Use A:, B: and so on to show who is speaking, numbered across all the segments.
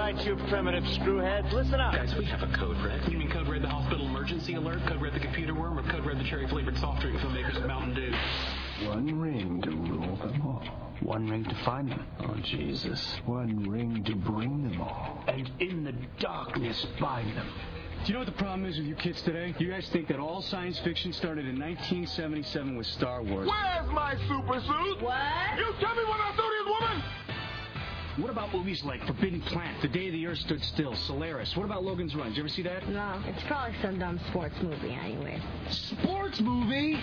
A: right, you primitive screwheads, listen up.
B: Guys, we have a code red. You mean code red the hospital emergency alert, code red the computer worm, or code red the cherry-flavored soft drink from the makers of Mountain Dew?
C: One ring to rule them all.
A: One ring to find them.
C: Oh, Jesus. One ring to bring them all.
A: And in the darkness bind them.
D: Do you know what the problem is with you kids today? You guys think that all science fiction started in 1977 with Star Wars.
E: Where's my super suit?
F: What?
E: You tell me what I do to this woman!
D: What about movies like Forbidden Planet, The Day the Earth Stood Still, Solaris? What about Logan's Run? Did you ever see that?
F: No, it's probably some dumb sports movie anyway.
D: Sports movie?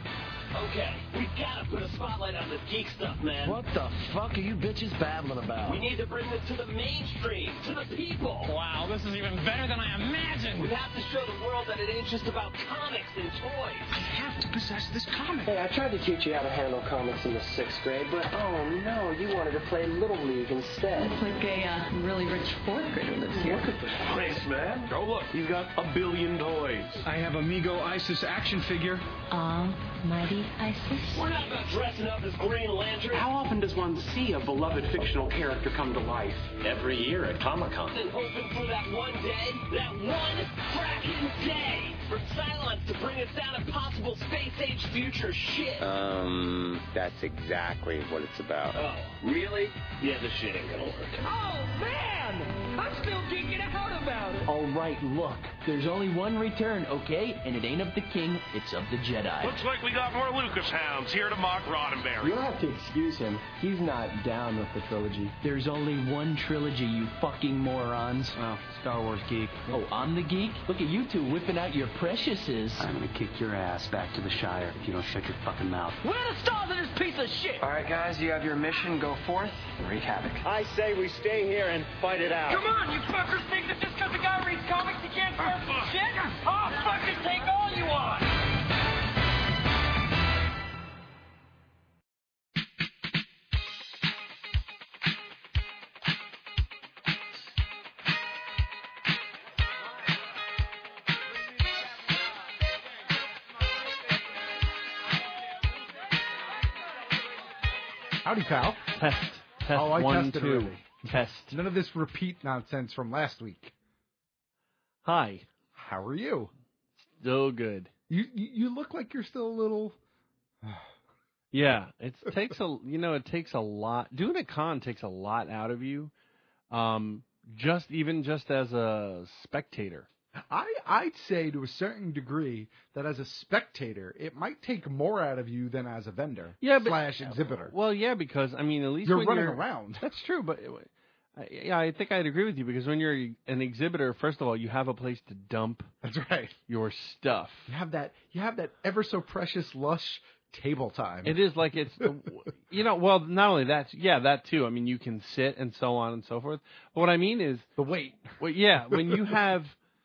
G: Okay, we've got to put a spotlight on this geek stuff, man.
A: What the fuck are you bitches babbling about?
G: We need to bring this to the mainstream, to the people.
H: Wow, this is even better than I imagined.
G: We have to show the world that it ain't just about comics and toys.
D: I have to possess this comic.
I: Hey, I tried to teach you how to handle comics in the 6th grade, but oh no, you wanted to play Little League instead.
J: Looks like a really rich 4th grader lives here.
I: Look at that.
E: Thanks, man. Go look. He's got a billion toys.
D: I have Amigo Isis action figure.
F: Almighty Isis.
G: We're not about dressing up as Green Lantern.
B: How often does one see a beloved fictional character come to life?
A: Every year at Comic-Con.
G: And hoping for that one day, that one cracking day, for Cylons to bring us down impossible space-age future shit.
K: That's exactly what it's about.
G: Oh, really? Yeah, this shit ain't gonna work.
H: Oh, man! I'm still geeking out about it.
L: All right, look. There's only one return, okay? And it ain't of the king, it's of the Jedi.
E: Looks like we got more Lucas hounds here to mock Roddenberry.
I: You'll have to excuse him. He's not down with the trilogy.
L: There's only one trilogy, you fucking morons.
A: Oh, Star Wars geek.
L: Oh, I'm the geek? Look at you two whipping out your preciouses.
A: I'm gonna kick your ass back to the Shire if you don't shut your fucking mouth.
H: Where are the stars in this piece of shit?
I: All right, guys, you have your mission. Go forth and wreak havoc.
A: I say we stay here and fight it out.
H: Come on, you fuckers think that just because a guy reads comics he can't start some shit? I'll fucking take all you want!
M: Howdy, pal.
N: Test.
M: Oh, I
N: 1,
M: tested
N: 2.
M: already.
N: Test.
M: None of this repeat nonsense from last week.
N: Hi.
M: How are you?
N: Still good.
M: You look like you're still a little.
N: Yeah, it takes a lot. Doing a con takes a lot out of you. Just as a spectator.
M: I'd say to a certain degree that as a spectator, it might take more out of you than as a vendor / exhibitor.
N: Well, yeah, because at least
M: you're
N: when
M: running around.
N: That's true, but yeah, I think I'd agree with you because when you're an exhibitor, first of all, you have a place to dump.
M: That's right.
N: Your stuff.
M: You have that ever so precious lush table time.
N: It is like it's, well, not only that, that too. I mean, you can sit and so on and so forth. But what I mean is
M: the weight.
N: Well, yeah, when you have.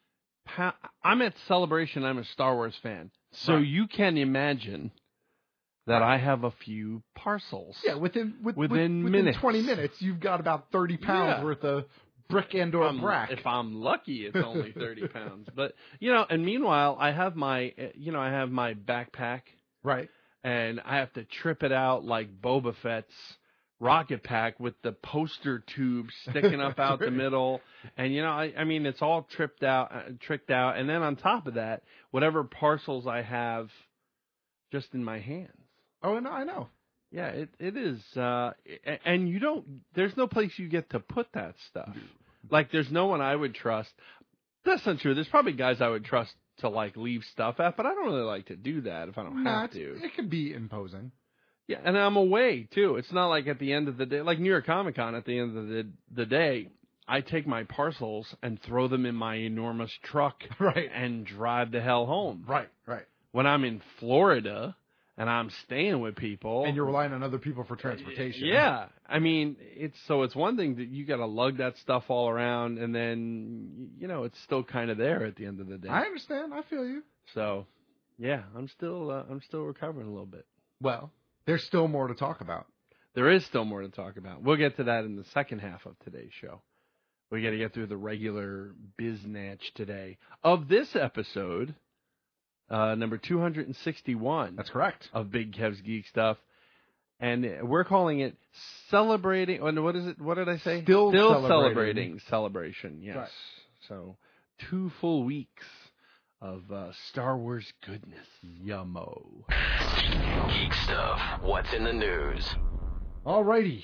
N: I'm at Celebration. I'm a Star Wars fan, so
M: right.
N: You can imagine that I have a few parcels.
M: Yeah, within
N: minutes.
M: 20 minutes, you've got about 30 pounds worth of brick and/or brack.
N: If I'm lucky, it's only 30 pounds. But and meanwhile, I have my backpack,
M: right,
N: and I have to trip it out like Boba Fett's rocket pack with the poster tube sticking up out the middle, and I mean it's all tricked out, and then on top of that, whatever parcels I have just in my hands.
M: Oh, no, I know.
N: Yeah, it is, and there's no place you get to put that stuff. Like there's no one I would trust. That's not true. There's probably guys I would trust to like leave stuff at, but I don't really like to do that if I don't have to.
M: It can be imposing.
N: Yeah, and I'm away, too. It's not like at the end of the day, like New York Comic Con, at the end of the day, I take my parcels and throw them in my enormous truck and drive the hell home.
M: Right.
N: When I'm in Florida and I'm staying with people.
M: And you're relying on other people for transportation.
N: Yeah. I mean, it's one thing that you got to lug that stuff all around and then, it's still kind of there at the end of the day.
M: I understand. I feel you.
N: So, yeah, I'm still recovering a little bit.
M: Well. There's still more to talk about.
N: There is still more to talk about. We'll get to that in the second half of today's show. We got to get through the regular biznatch today of this episode, number 261.
M: That's correct.
N: Of Big Kev's Geek Stuff. And we're calling it Celebrating. What is it? What did I say?
M: Still
N: Celebrating Celebration. Yes.
M: Right.
N: So 2 full weeks of Star Wars goodness.
M: Yummo.
G: Geek stuff. What's in the news?
M: Alrighty.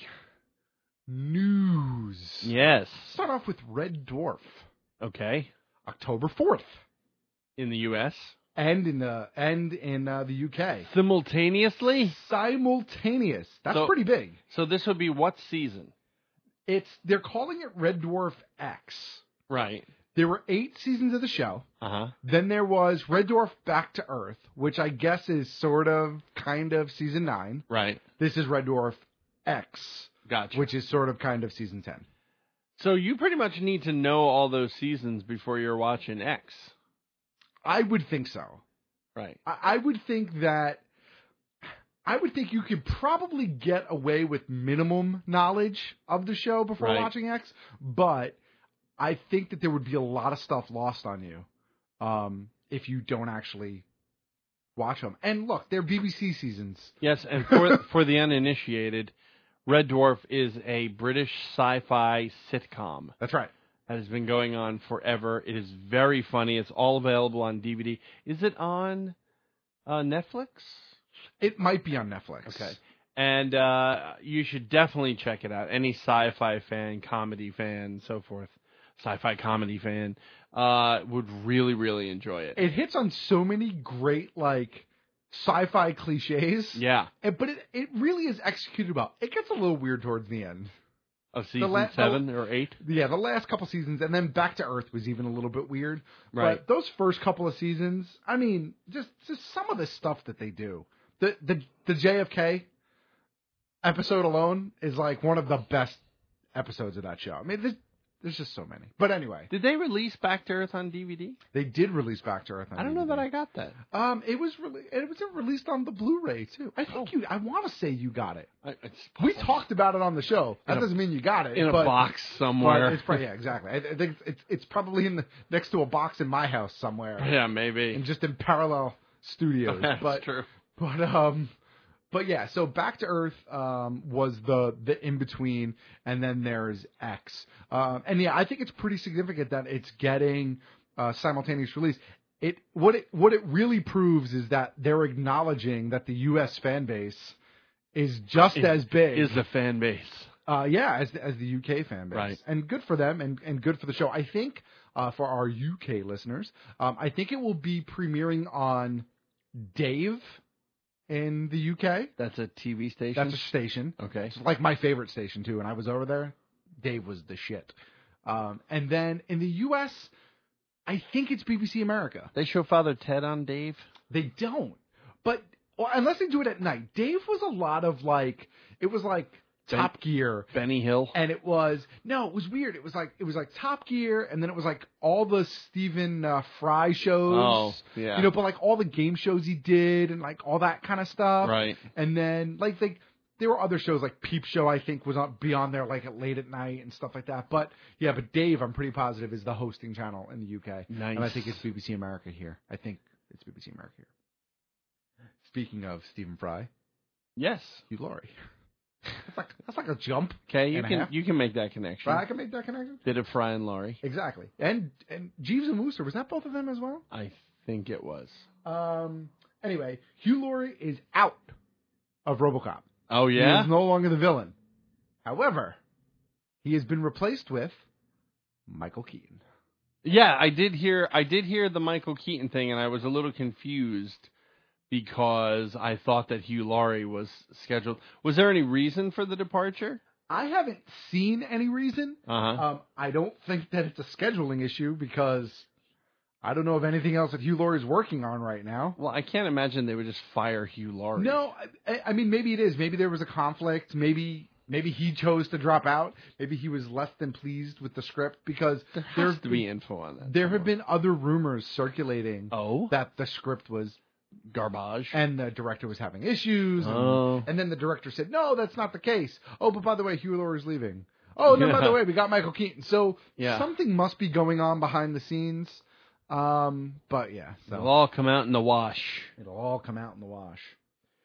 M: News.
N: Yes.
M: Start off with Red Dwarf.
N: Okay.
M: October 4th.
N: In the U.S.
M: And in the UK.
N: Simultaneously?
M: Simultaneous. That's pretty big.
N: So this would be what season?
M: They're calling it Red Dwarf X.
N: Right.
M: There were 8 seasons of the show.
N: Uh-huh.
M: Then there was Red Dwarf Back to Earth, which I guess is kind of season 9.
N: Right.
M: This is Red Dwarf X.
N: Gotcha.
M: Which is kind of season 10.
N: So you pretty much need to know all those seasons before you're watching X.
M: I would think so.
N: Right.
M: I would think you could probably get away with minimum knowledge of the show before watching X, but I think that there would be a lot of stuff lost on you if you don't actually watch them. And look, they're BBC seasons.
N: Yes, and for the uninitiated, Red Dwarf is a British sci-fi sitcom.
M: That's right.
N: That has been going on forever. It is very funny. It's all available on DVD. Is it on Netflix?
M: It might be on Netflix.
N: Okay. And you should definitely check it out. Any sci-fi fan, comedy fan, so forth, sci-fi comedy fan would really, really enjoy it.
M: It hits on so many great, sci-fi cliches.
N: Yeah.
M: But it really is executed well. It gets a little weird towards the end.
N: Of season 7 or 8?
M: Yeah, the last couple seasons, and then Back to Earth was even a little bit weird.
N: Right.
M: But those first couple of seasons, I mean, just some of the stuff that they do. The JFK episode alone is one of the best episodes of that show. I mean, there's just so many. But anyway.
N: Did they release Back to Earth on DVD?
M: They did release Back to Earth on DVD.
N: I don't know that I got that.
M: It was released on the Blu-ray too. I think I want to say you got it. We talked about it on the show. That doesn't mean you got it.
N: In a box somewhere.
M: It's probably, yeah, exactly. I think it's probably next to a box in my house somewhere.
N: Yeah, maybe.
M: And just in parallel studios.
N: That's true.
M: But yeah, so Back to Earth was the in between, and then there's X, and yeah, I think it's pretty significant that it's getting simultaneous release. What it really proves is that they're acknowledging that the U.S. fan base is just as big.
N: Is the fan base?
M: As the UK fan base,
N: right?
M: And good for them, and good for the show. I think for our UK listeners, I think it will be premiering on Dave. In the UK.
N: That's a TV station?
M: That's a station.
N: Okay.
M: It's like my favorite station, too. When I was over there, Dave was the shit. And then in the US, I think it's BBC America.
N: They show Father Ted on Dave?
M: They don't. But unless they do it at night. Dave was a lot of it was Top Gear.
N: Benny Hill.
M: And it was weird. It was like Top Gear, and then it was all the Stephen Fry shows.
N: Oh, yeah.
M: But all the game shows he did and all that kind of stuff.
N: Right.
M: And then there were other shows like Peep Show, I think, was beyond there at late at night and stuff like that. But yeah, Dave, I'm pretty positive, is the hosting channel in the UK.
N: Nice.
M: And I think it's BBC America here. I think it's BBC America here. Speaking of Stephen Fry.
N: Yes.
M: Hugh Laurie. That's like a jump.
N: Okay, you can make that connection.
M: I can make that connection.
N: Bit of Fry and Laurie.
M: Exactly. And Jeeves and Wooster, was that both of them as well?
N: I think it was.
M: Anyway, Hugh Laurie is out of RoboCop.
N: Oh yeah?
M: He is no longer the villain. However, he has been replaced with Michael Keaton.
N: Yeah, I did hear the Michael Keaton thing, and I was a little confused because I thought that Hugh Laurie was scheduled. Was there any reason for the departure?
M: I haven't seen any reason.
N: Uh-huh.
M: I don't think that it's a scheduling issue because I don't know of anything else that Hugh Laurie's working on right now.
N: Well, I can't imagine they would just fire Hugh Laurie.
M: No, I mean, maybe it is. Maybe there was a conflict. Maybe he chose to drop out. Maybe he was less than pleased with the script because
N: there has to be info on that.
M: There have been other rumors circulating that the script was
N: garbage
M: and the director was having issues. And then the director said, no, that's not the case. Oh, but by the way, Hugh Laurie's leaving. Oh, and then by the way, we got Michael Keaton. So something must be going on behind the scenes. But yeah. So.
N: It'll all come out in the wash.
M: It'll all come out in the wash.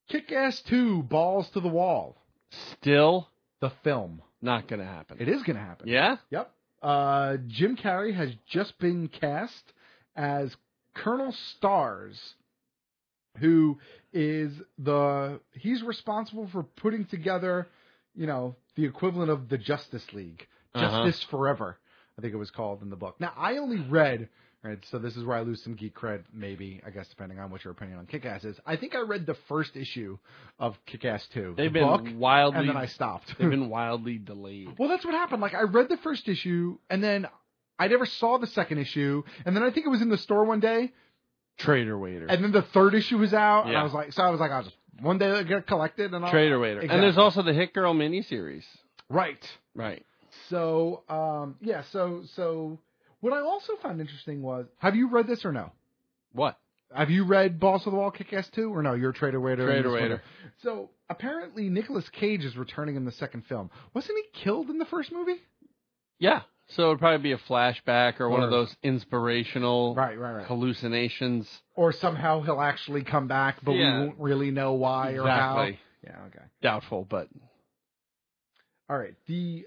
M: Kick-Ass 2, Balls to the Wall.
N: Still
M: The film.
N: not going to happen.
M: It is going to happen.
N: Yeah?
M: Yep. Jim Carrey has just been cast as Colonel Stars, who is he's responsible for putting together, the equivalent of the Justice League. Justice Forever, I think it was called in the book. Now, I only read, right, so this is where I lose some geek cred, maybe, I guess, depending on what your opinion on Kick-Ass is. I think I read the first issue of Kick-Ass 2.
N: They've
M: the
N: been
M: book,
N: wildly...
M: and then I stopped.
N: They've been wildly delayed.
M: Well, that's what happened. Like, I read the first issue, and then I never saw the second issue, and then I think it was in the store one day.
N: Trader Waiter.
M: And then the third issue was out, and
N: Yeah.
M: I was like, I'll just, one day I'll get it collected, and I'll...
N: Trader Waiter.
M: Exactly.
N: And there's also the Hit Girl miniseries.
M: Right.
N: Right.
M: So, so what I also found interesting was, have you read this or no?
N: What?
M: Have you read Balls to the Wall, Kick-Ass 2, or no? You're Trader Waiter.
N: Trader Waiter.
M: So, apparently Nicolas Cage is returning in the second film. Wasn't he killed in the first movie?
N: Yeah. So it'd probably be a flashback or one of those inspirational
M: right.
N: hallucinations.
M: Or somehow he'll actually come back, but we won't really know why or how.
N: Exactly.
M: Yeah, okay.
N: Doubtful, but...
M: All right. The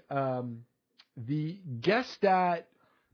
M: Gestat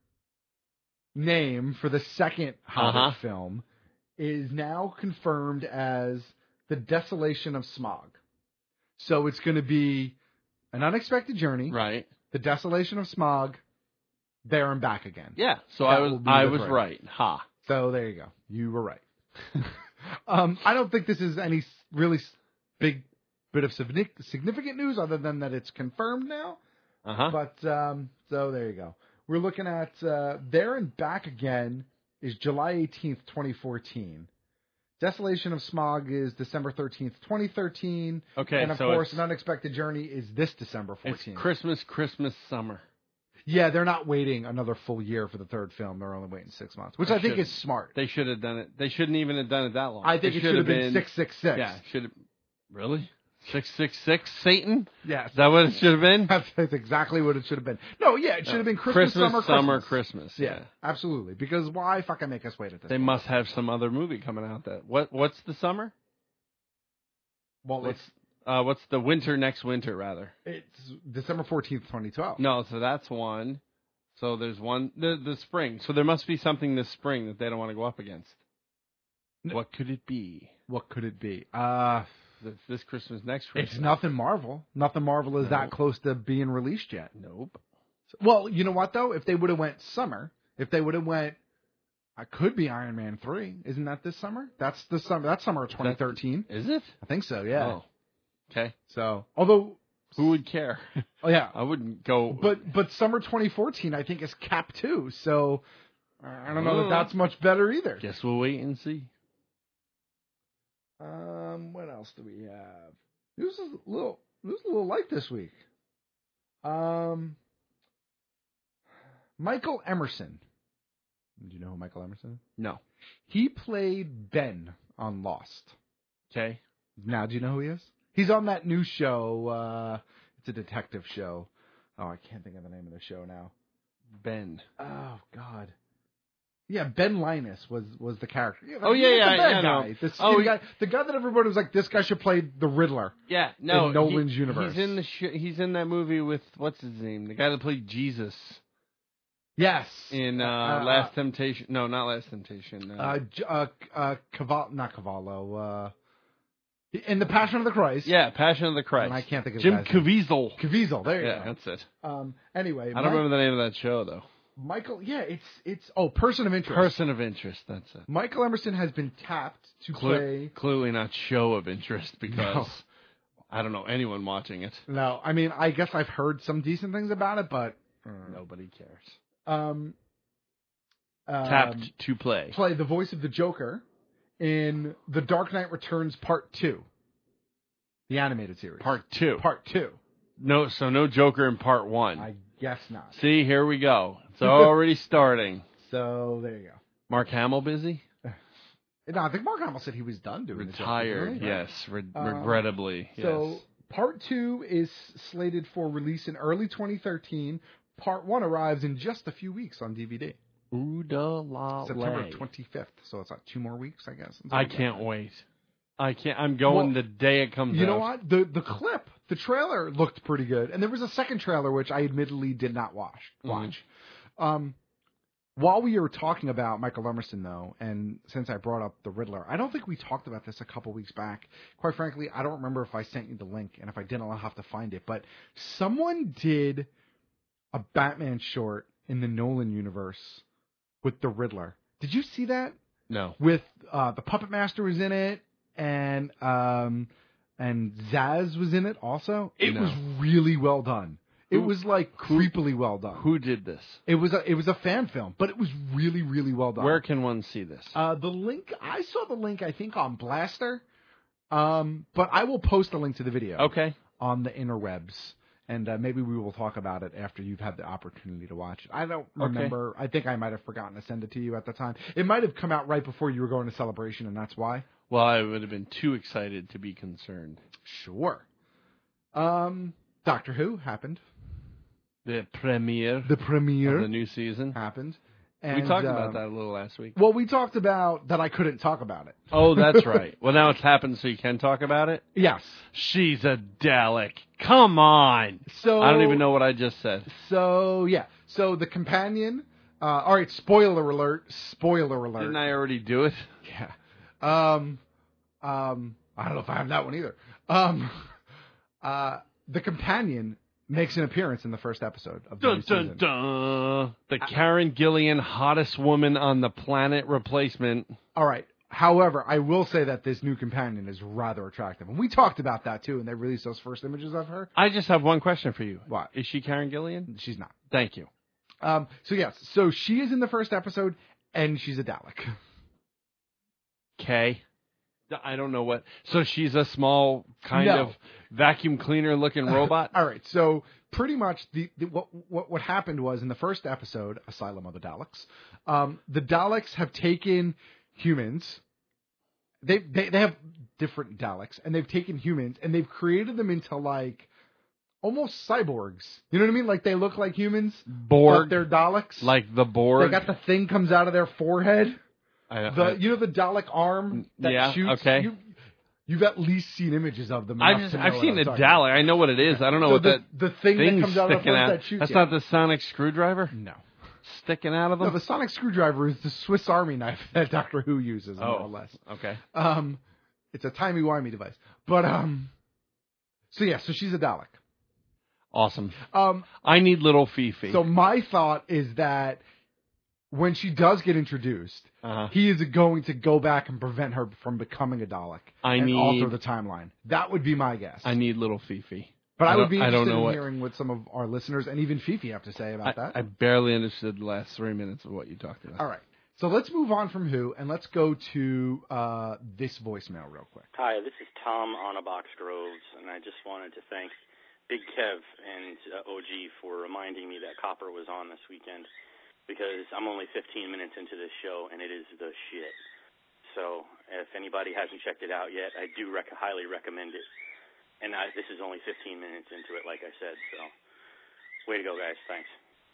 M: name for the second Hobbit film is now confirmed as The Desolation of Smaug. So it's going to be An Unexpected Journey.
N: Right.
M: The Desolation of Smaug. There and back again.
N: Yeah. So
M: That
N: I was right. Ha.
M: So there you go. You were right. I don't think this is any really big bit of significant news other than that it's confirmed now. But so there you go. We're looking at There and Back Again is July 18th, 2014. Desolation of Smaug is December 13th, 2013.
N: Okay,
M: and of course, An Unexpected Journey is this December 14th.
N: It's Christmas, summer.
M: Yeah, they're not waiting another full year for the third film. They're only waiting 6 months, which I think is smart.
N: They should have done it. They shouldn't even have done it that long.
M: I think it should have been 666.
N: Yeah, should have. Really? 666 Satan?
M: Yes.
N: Is that what it should have been?
M: That's exactly what it should have been. No, yeah, it should have been Christmas, summer,
N: Christmas.
M: Yeah, absolutely. Because why fucking make us wait at this?
N: They must have some other movie coming out that. What's the summer?
M: Well,
N: what's the winter next winter rather?
M: It's December 14th, 2012.
N: No, so that's one. So there's one the spring. So there must be something this spring that they don't want to go up against. No. What could it be?
M: What could it be?
N: This Christmas, next Christmas.
M: It's nothing Marvel. Nothing Marvel is that close to being released yet.
N: Nope.
M: Well, you know what though? If they would have went summer, if they would have went, I could be Iron Man 3. Isn't that this summer? That's the summer. That's summer of 2013.
N: Is it?
M: I think so. Yeah.
N: Oh. Okay.
M: So, although
N: who would care?
M: Oh yeah,
N: I wouldn't go.
M: But summer 2014, I think is Cap 2. So I don't know that that's much better either.
N: Guess we'll wait and see.
M: What else do we have? It was a little light this week. Michael Emerson. Do you know who Michael Emerson is?
N: No.
M: He played Ben on Lost.
N: Okay.
M: Now, do you know who he is? He's on that new show. It's a detective show. Oh, I can't think of the name of the show now.
N: Ben.
M: Oh, God. Yeah, Ben Linus was the character.
N: Yeah,
M: the
N: guy.
M: Guy. The guy that everybody was like, this guy should play the Riddler.
N: Yeah, no.
M: In Nolan's universe.
N: He's in he's in that movie with, what's his name? The guy that played Jesus.
M: Yes.
N: In Last Temptation. No, not Last Temptation.
M: Not Cavallo. In The Passion of the Christ.
N: Yeah, Passion of the Christ.
M: And I can't think of
N: Jim Caviezel.
M: Caviezel, there you go.
N: Yeah, that's it.
M: Anyway.
N: I don't remember the name of that show, though.
M: Michael, yeah, it's Person of Interest.
N: Person of Interest, that's it.
M: Michael Emerson has been tapped to play...
N: Clearly not Show of Interest, because I don't know anyone watching it.
M: No, I mean, I guess I've heard some decent things about it, but...
N: Nobody cares.
M: Tapped
N: to play.
M: Play the voice of the Joker in The Dark Knight Returns Part 2. The animated series.
N: Part 2.
M: Part 2.
N: No, so no Joker in Part 1.
M: I guess not.
N: See, here we go. It's already starting.
M: So, there you go.
N: Mark Hamill busy?
M: No, I think Mark Hamill said he was done doing it.
N: Retired, yes. Regrettably, yes.
M: So, Part 2 is slated for release in early 2013. Part 1 arrives in just a few weeks on DVD.
N: Ooh-da-la-lay.
M: September 25th. So, it's like 2 more weeks, I guess.
N: I can't wait. I can't. I'm going the day it comes out.
M: You know what? The clip, the trailer looked pretty good, and there was a second trailer which I admittedly did not watch. While we were talking about Michael Emerson, though, and since I brought up the Riddler, I don't think we talked about this a couple weeks back. Quite frankly, I don't remember if I sent you the link, and if I didn't, I'll have to find it. But someone did a Batman short in the Nolan universe with the Riddler. Did you see that?
N: No.
M: With the Puppet Master was in it, and Zaz was in it also. It was really well done. It was like creepily well done.
N: Who did this?
M: It was a fan film, but it was really, really well done.
N: Where can one see this?
M: The link, I saw the link, I think, on Blaster. But I will post a link to the video.
N: Okay.
M: On the interwebs. And maybe we will talk about it after you've had the opportunity to watch it. I don't remember. Okay. I think I might have forgotten to send it to you at the time. It might have come out right before you were going to Celebration, and that's why.
N: Well, I would have been too excited to be concerned.
M: Sure. Doctor Who happened.
N: The premiere of the new season
M: happened.
N: And, we talked about that a little last week.
M: Well, we talked about that I couldn't talk about it.
N: Oh, that's right. Well, now it's happened, so you can talk about it?
M: Yes.
N: She's a Dalek. Come on.
M: So
N: I don't even know what I just said.
M: So, yeah. So, the companion... all right, spoiler alert. Spoiler alert.
N: Didn't I already do it?
M: Yeah. I don't know if I have that one either. The companion... makes an appearance in the first episode of the new season.
N: The Karen Gillian hottest woman on the planet replacement.
M: All right. However, I will say that this new companion is rather attractive. And we talked about that, too, and they released those first images of her.
N: I just have one question for you.
M: What?
N: Is she Karen Gillian?
M: She's not.
N: Thank you.
M: So, yes. So, she is in the first episode, and she's a Dalek.
N: Okay. I don't know what. So she's a small kind of vacuum cleaner looking robot.
M: All right. So pretty much what happened was in the first episode, Asylum of the Daleks, the Daleks have taken humans. They have different Daleks, and they've taken humans and they've created them into like almost cyborgs. You know what I mean? Like they look like humans.
N: Borg.
M: But they're Daleks.
N: Like the Borg.
M: They got the thing comes out of their forehead. You know the Dalek arm that shoots?
N: Okay.
M: You've at least seen images of them.
N: I've seen the Dalek. I know what it is. I don't know what
M: the thing that comes out of the that shoots.
N: That's not the sonic screwdriver?
M: No.
N: Sticking out of them?
M: No, the sonic screwdriver is the Swiss Army knife that Doctor Who uses, more or less.
N: Okay.
M: It's a timey-wimey device. But, so she's a Dalek.
N: Awesome. I need little Fifi.
M: So my thought is that when she does get introduced, he is going to go back and prevent her from becoming a Dalek and alter the timeline. That would be my guess.
N: I need little Fifi.
M: But I would be interested in hearing what some of our listeners and even Fifi have to say about that.
N: I barely understood the last 3 minutes of what you talked about.
M: All right. So let's move on from Who, and let's go to this voicemail real quick.
O: Hi, this is Tom on a Box Groves, and I just wanted to thank Big Kev and OG for reminding me that Copper was on this weekend. Because I'm only 15 minutes into this show, and it is the shit. So if anybody hasn't checked it out yet, I do highly recommend it. And this is only 15 minutes into it, like I said. So way to go, guys. Thanks.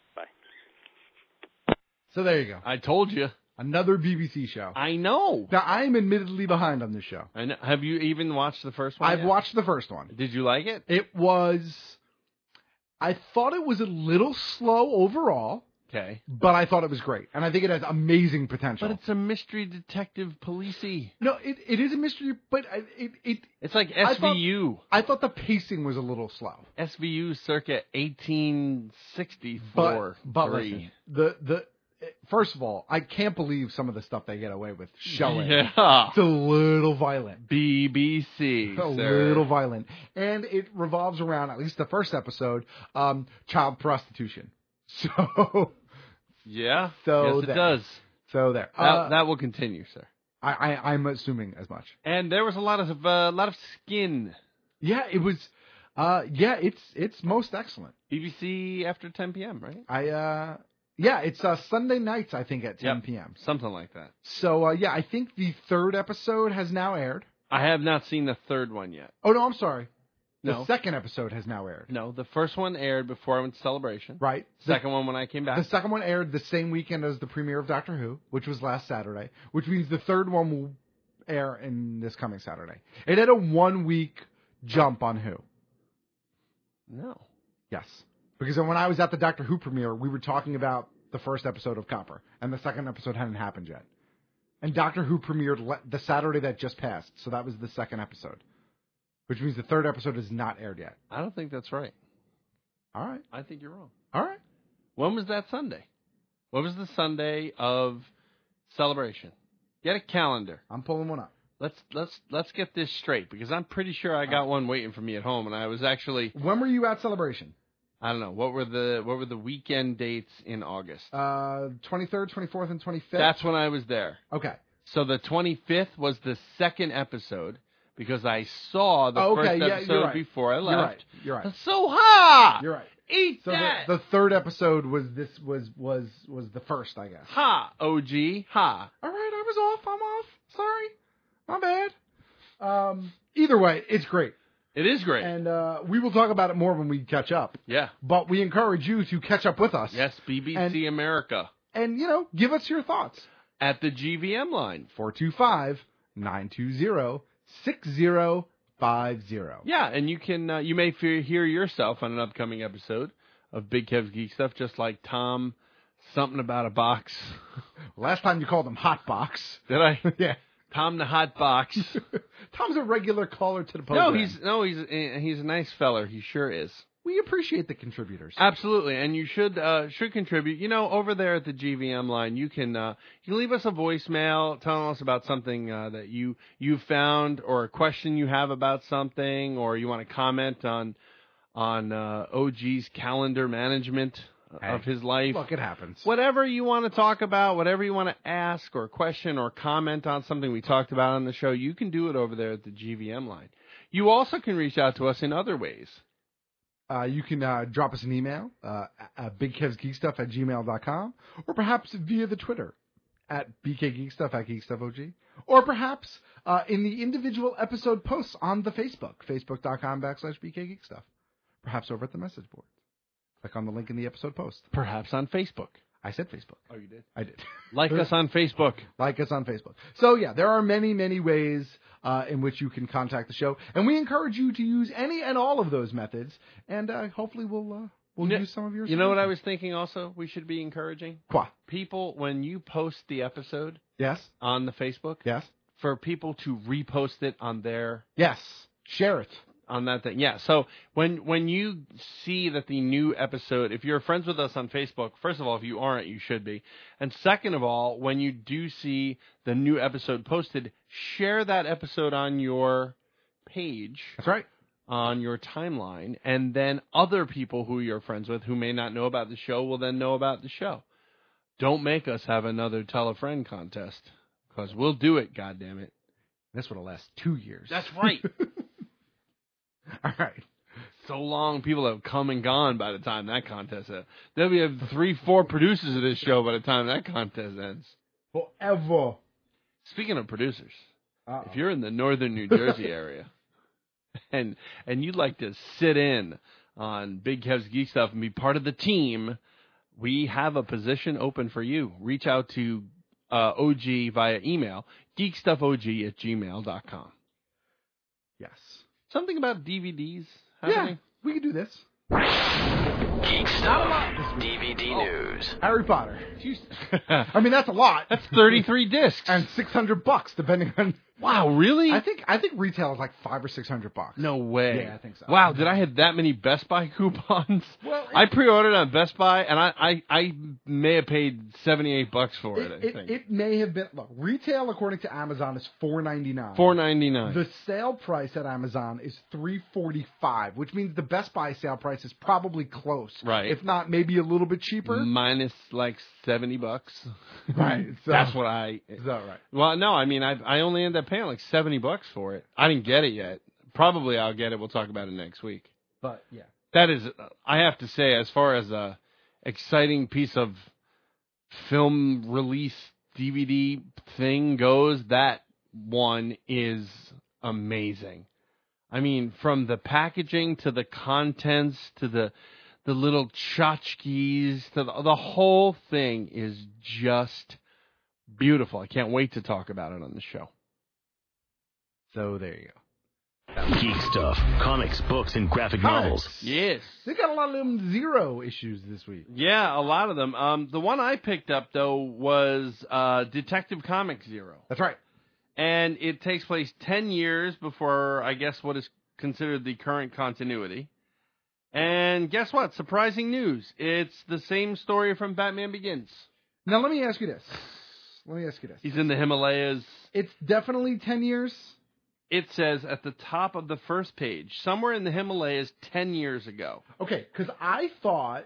O: Bye.
M: So there you go.
N: I told you.
M: Another BBC show.
N: I know.
M: Now, I am admittedly behind on this show.
N: I know. Have you even watched the first one
M: I've watched the first one.
N: Did you like it?
M: It was... I thought it was a little slow overall.
N: Okay.
M: But I thought it was great. And I think it has amazing potential.
N: But it's a mystery detective policey.
M: No, it is a mystery, but
N: it's like SVU.
M: I thought the pacing was a little slow.
N: SVU circa 1864.
M: But listen, first of all, I can't believe some of the stuff they get away with showing.
N: Yeah.
M: It's a little violent.
N: BBC,
M: little violent. And it revolves around, at least the first episode, child prostitution. So...
N: Yeah.
M: So
N: yes, it does.
M: So there.
N: That will continue, sir.
M: I'm assuming as much.
N: And there was a lot of skin.
M: Yeah, it was. It's most excellent.
N: BBC after 10 p.m. Right?
M: It's Sunday nights, I think, at 10 p.m.
N: Something like that.
M: So I think the third episode has now aired.
N: I have not seen the third one yet.
M: Oh no, I'm sorry.
N: No.
M: The second episode has now aired.
N: No, the first one aired before I went to Celebration.
M: Right.
N: Second one when I came back.
M: The second one aired the same weekend as the premiere of Doctor Who, which was last Saturday, which means the third one will air in this coming Saturday. It had a 1 week jump on Who.
N: No.
M: Yes. Because when I was at the Doctor Who premiere, we were talking about the first episode of Copper, and the second episode hadn't happened yet. And Doctor Who premiered the Saturday that just passed, so that was the second episode. Which means the third episode is not aired yet.
N: I don't think that's right.
M: All right.
N: I think you're wrong.
M: All right.
N: When was that Sunday? What was the Sunday of Celebration? Get a calendar.
M: I'm pulling one up.
N: Let's get this straight, because I'm pretty sure I got one waiting for me at home, and I was actually.
M: When were you at Celebration?
N: I don't know. What were the weekend dates in August?
M: 23rd, 24th, and 25th.
N: That's when I was there.
M: Okay.
N: So the 25th was the second episode, because I saw the first episode before I left.
M: You're right.
N: So ha!
M: You're right.
N: Eat
M: so
N: that.
M: The third episode was the first, I guess.
N: Ha, OG, ha.
M: All right, I was off. I'm off. Sorry, my bad. Either way, it's great.
N: It is great.
M: And we will talk about it more when we catch up.
N: Yeah.
M: But we encourage you to catch up with us.
N: Yes, BBC America.
M: And, give us your thoughts.
N: At the GVM line.
M: 425-920-6050.
N: Yeah, and you can you may hear yourself on an upcoming episode of Big Kev's Geek Stuff, just like Tom, something about a box.
M: Last time you called him Hot Box.
N: Did I?
M: Yeah.
N: Tom the Hot Box.
M: Tom's a regular caller to the program.
N: He's a nice feller. He sure is.
M: We appreciate the contributors.
N: Absolutely, and you should contribute. Over there at the GVM line, you can leave us a voicemail telling us about something that you found, or a question you have about something, or you want to comment on OG's calendar management of his life.
M: Look, it happens.
N: Whatever you want to talk about, whatever you want to ask or question or comment on something we talked about on the show, you can do it over there at the GVM line. You also can reach out to us in other ways.
M: You can drop us an email at bigkevsgeekstuff@gmail.com, or perhaps via the Twitter at bkgeekstuff at geekstuffog, or perhaps in the individual episode posts on the facebook.com/bkgeekstuff. Perhaps over at the message board. Click on the link in the episode post.
N: Perhaps on Facebook.
M: I said Facebook.
N: Oh, you did?
M: I did.
N: Like us on Facebook.
M: Like us on Facebook. So, yeah, there are many, many ways in which you can contact the show. And we encourage you to use any and all of those methods. And hopefully we'll use some of yours.
N: You know what I was thinking also we should be encouraging?
M: Quoi?
N: People, when you post the episode on the Facebook, for people to repost it on their...
M: Yes. Share it.
N: On that thing. Yeah, so when you see that the new episode, if you're friends with us on Facebook, first of all, if you aren't, you should be. And second of all, when you do see the new episode posted, share that episode on your page.
M: That's right.
N: On your timeline, and then other people who you're friends with who may not know about the show will then know about the show. Don't make us have another Tell a Friend contest, because we'll do it, goddammit.
M: This would have lasted 2 years.
N: That's right.
M: All right.
N: So long, people have come and gone by the time that contest ends. There'll be 3-4 producers of this show by the time that contest ends.
M: Forever.
N: Speaking of producers, if you're in the northern New Jersey area and you'd like to sit in on Big Kev's Geek Stuff and be part of the team, we have a position open for you. Reach out to OG via email, geekstuffog@gmail.com.
M: Yes.
N: Something about DVDs happening?
M: Yeah, we could do this.
P: Geek Stuff DVD news.
M: Harry Potter. I mean, that's a lot.
N: That's 33 discs.
M: And $600, depending on...
N: Wow, really?
M: I think retail is like $500 or $600.
N: No way.
M: Yeah, I think so.
N: Wow, did I have that many Best Buy coupons?
M: Well,
N: I pre-ordered on Best Buy, and I may have paid $78 for it. I think
M: it may have been. Look, retail according to Amazon is $4.99.
N: $4.99.
M: The sale price at Amazon is $3.45, which means the Best Buy sale price is probably close.
N: Right.
M: If not, maybe a little bit cheaper.
N: Minus like $70.
M: Right. So,
N: that's what I.
M: Is that right?
N: Well, no, I mean I only ended up paying like $70 for it. I didn't get it yet. Probably I'll get it. We'll talk about it next week.
M: But yeah,
N: that is. I have to say, as far as a exciting piece of film release DVD thing goes, that one is amazing. I mean, from the packaging to the contents to the little tchotchkes to the whole thing is just beautiful. I can't wait to talk about it on the show.
M: So there you go.
Q: Geek stuff, comics, books, and graphic novels.
N: Yes.
M: They got a lot of them Zero issues this week.
N: Yeah, a lot of them. The one I picked up, though, was Detective Comics 0.
M: That's right.
N: And it takes place 10 years before, I guess, what is considered the current continuity. And guess what? Surprising news. It's the same story from Batman Begins.
M: Now, let me ask you this.
N: He's in the Himalayas.
M: It's definitely 10 years?
N: It says at the top of the first page, somewhere in the Himalayas 10 years ago.
M: Okay, because I thought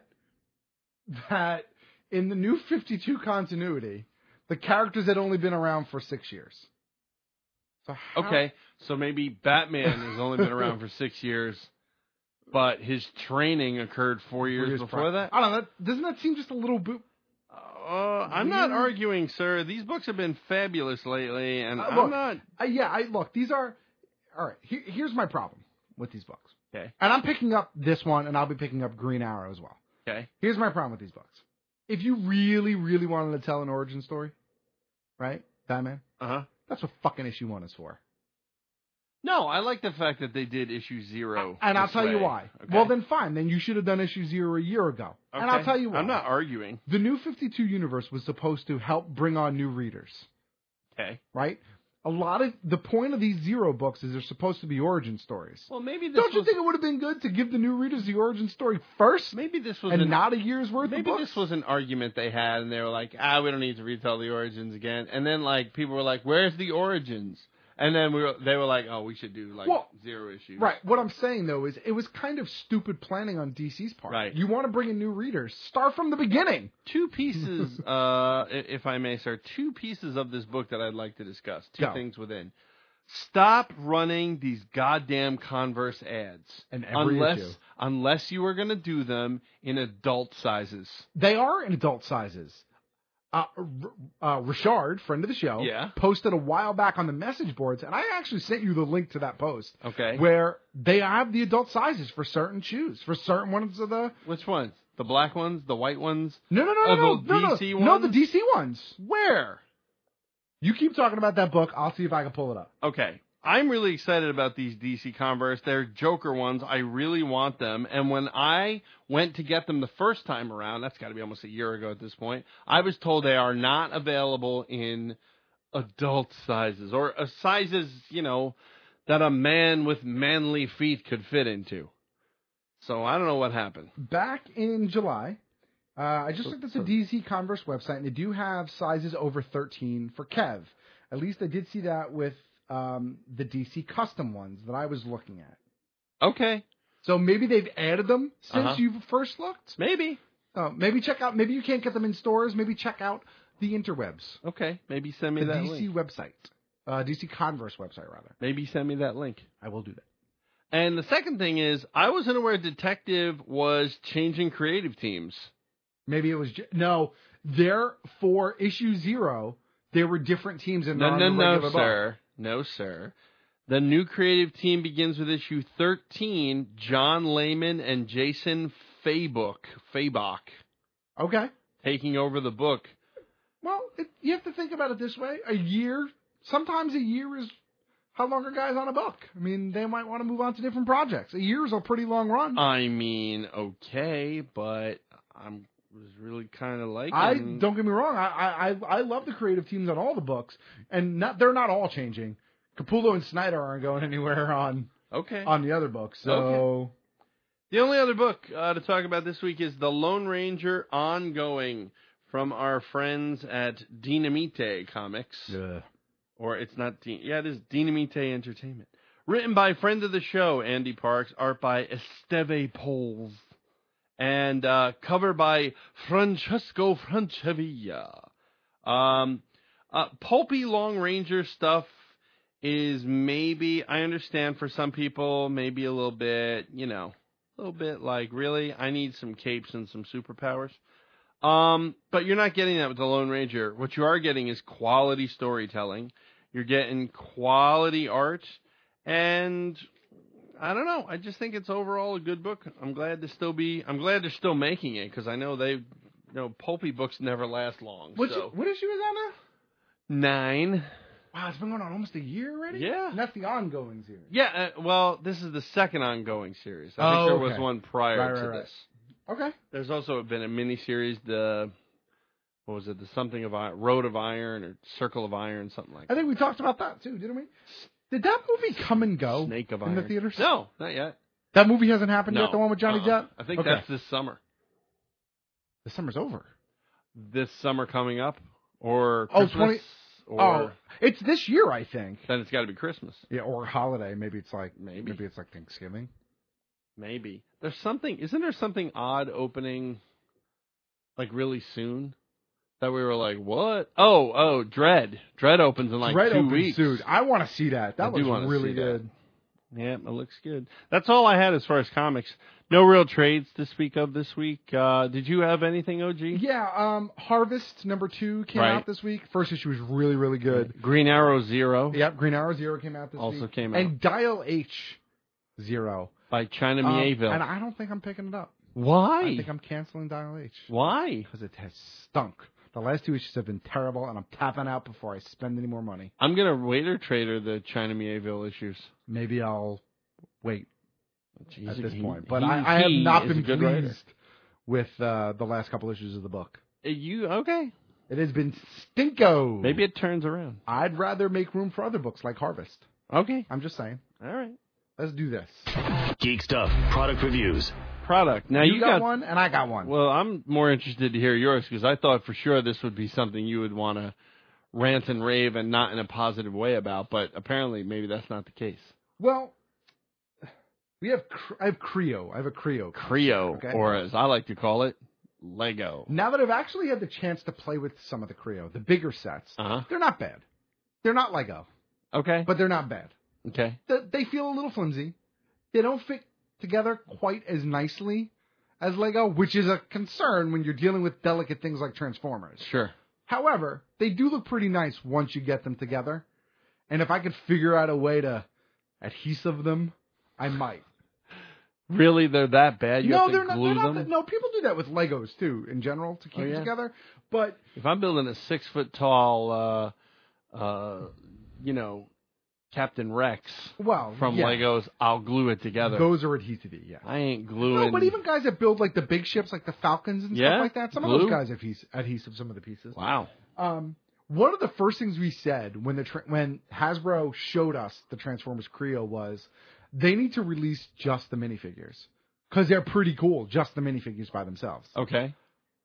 M: that in the New 52 continuity, the characters had only been around for 6 years. So
N: Okay, so maybe Batman has only been around for 6 years, but his training occurred 4 years before that?
M: I don't know. Doesn't that seem just a little bit...
N: I'm not arguing, sir. These books have been fabulous lately, and I'm
M: look,
N: not...
M: Look, these are... All right, here's my problem with these books.
N: Okay.
M: And I'm picking up this one, and I'll be picking up Green Arrow as well.
N: Okay.
M: Here's my problem with these books. If you really, really wanted to tell an origin story, right, Batman?
N: Uh-huh.
M: That's what fucking issue 1 is for.
N: No, I like the fact that they did issue 0.
M: And I'll tell you why.
N: Okay.
M: Well, then fine. Then you should have done issue 0 a year ago.
N: Okay.
M: And I'll tell you why.
N: I'm not arguing.
M: The New 52 universe was supposed to help bring on new readers.
N: Okay.
M: Right? A lot of the point of these 0 books is they're supposed to be origin stories.
N: Well, maybe this
M: Don't you think it would have been good to give the new readers the origin story first?
N: Maybe this was
M: not a year's worth of books?
N: Maybe this was an argument they had, and they were like, we don't need to retell the origins again. And then, like, people were like, where's the origins? And then they were like, we should do, 0 issues.
M: Right. What I'm saying, though, is it was kind of stupid planning on DC's part.
N: Right.
M: You want to bring in new readers. Start from the beginning.
N: 2 pieces, if I may, sir, 2 pieces of this book that I'd like to discuss. 2 things within. Stop running these goddamn Converse ads.
M: And every issue.
N: Unless you are going to do them in adult sizes.
M: They are in adult sizes. Richard, friend of the show, posted a while back on the message boards, and I actually sent you the link to that post.
N: Okay.
M: Where they have the adult sizes for certain shoes, for certain ones of the...
N: Which ones? The black ones? The white ones?
M: No.
N: The DC ones?
M: No, the DC ones.
N: Where?
M: You keep talking about that book. I'll see if I can pull it up.
N: Okay. I'm really excited about these DC Converse. They're Joker ones. I really want them. And when I went to get them the first time around, that's got to be almost a year ago at this point, I was told they are not available in adult sizes or sizes, that a man with manly feet could fit into. So I don't know what happened.
M: Back in July, I just looked at the DC Converse website, and they do have sizes over 13 for Kev. At least I did see that with the DC custom ones that I was looking at.
N: Okay.
M: So maybe they've added them since you first looked?
N: Maybe.
M: Maybe check out, maybe you can't get them in stores, maybe check out the interwebs.
N: Okay. Maybe send me that
M: DC
N: link.
M: website. DC Converse website, rather.
N: Maybe send me that link.
M: I will do that.
N: And the second thing is, I wasn't aware Detective was changing creative teams.
M: Maybe it was... No, there, for issue 0, there were different teams in the regular book.
N: Sir. No, sir. The new creative team begins with issue 13, John Layman and Jason Fabok.
M: Okay.
N: Taking over the book.
M: Well, you have to think about it this way. Sometimes a year is how long are guys on a book? I mean, they might want to move on to different projects. A year is a pretty long run.
N: I mean, okay, but was really kind of liking...
M: Don't get me wrong, I love the creative teams on all the books, and they're not all changing. Capullo and Snyder aren't going anywhere on the other books. So
N: okay. The only other book to talk about this week is The Lone Ranger Ongoing from our friends at Dinamite Comics.
M: Yeah.
N: Or it's not... it is Dinamite Entertainment. Written by friend of the show, Andy Parks. Art by Esteve Poles. And cover by Francesco Francavilla. Pulpy Long Ranger stuff is maybe, I understand for some people, maybe a little bit, like, really? I need some capes and some superpowers. But you're not getting that with the Lone Ranger. What you are getting is quality storytelling. You're getting quality art. And... I don't know. I just think it's overall a good book. I'm glad they're still making it because I know pulpy books never last long.
M: What issue is that now?
N: 9.
M: Wow, it's been going on almost a year already?
N: Yeah.
M: And that's the ongoing series.
N: Yeah, well, this is the second ongoing series. I think there was one prior to this.
M: Okay.
N: There's also been a mini-series, the something of Road of Iron or Circle of Iron, something like that.
M: I think we talked about that, too, didn't we? Did that movie come and go
N: Snake of
M: in
N: Iron.
M: the theaters?
N: No, not yet.
M: That movie hasn't happened
N: No.
M: yet, the one with Johnny Depp?
N: I think that's this summer.
M: The summer's over.
N: This summer coming up? Or Christmas?
M: It's this year, I think.
N: Then it's got to be Christmas.
M: Yeah, or holiday. Maybe it's like Thanksgiving.
N: Maybe. Isn't there something odd opening like really soon? That we were like, what? Oh, Dread. Dread opens in like
M: Dread
N: 2
M: opens
N: weeks.
M: soon. I want to see that. That looks really good.
N: Yeah, it looks good. That's all I had as far as comics. No real trades to speak of this week. Did you have anything, OG?
M: Yeah, Harvest #2 came out this week. First issue was really, really good.
N: Green Arrow Zero.
M: Yep, Green Arrow Zero came out this week.
N: Also came out.
M: And Dial H Zero.
N: By China Mieville.
M: And I don't think I'm picking it up.
N: Why?
M: I think I'm canceling Dial H.
N: Why?
M: Because it has stunk. The last 2 issues have been terrible, and I'm tapping out before I spend any more money.
N: I'm going to waiter trader the China Mieville issues.
M: Maybe I'll wait at this point. But
N: he
M: I have not been
N: pleased
M: writer. With the last couple issues of the book.
N: Okay.
M: It has been stinko.
N: Maybe it turns around.
M: I'd rather make room for other books like Harvest.
N: Okay.
M: I'm just saying.
N: All right.
M: Let's do this.
Q: Geek Stuff Product Reviews.
N: Now
M: you got one, and I got one.
N: Well, I'm more interested to hear yours because I thought for sure this would be something you would want to rant and rave and not in a positive way about, but apparently maybe that's not the case.
M: Well, I have Creo. I have a Creo.
N: Creo,
M: okay?
N: or as I like to call it, Lego.
M: Now that I've actually had the chance to play with some of the Creo, the bigger sets, they're not bad. They're not Lego.
N: Okay.
M: But they're not bad.
N: Okay.
M: They feel a little flimsy. They don't fit together quite as nicely as Lego, which is a concern when you're dealing with delicate things like Transformers.
N: Sure.
M: However, they do look pretty nice once you get them together. And if I could figure out a way to adhesive them, I might.
N: Really? They're that bad? You have to glue them?
M: No, people do that with Legos, too, in general, to keep them together. But
N: if I'm building a 6-foot tall, Captain Rex from Legos, I'll glue it together.
M: Those are adhesive, yeah.
N: I ain't gluing.
M: No, but even guys that build like the big ships, like the Falcons and stuff like that, some of those guys adhesive some of the pieces.
N: Wow.
M: One of the first things we said when Hasbro showed us the Transformers Creo was they need to release just the minifigures because they're pretty cool, just the minifigures by themselves.
N: Okay.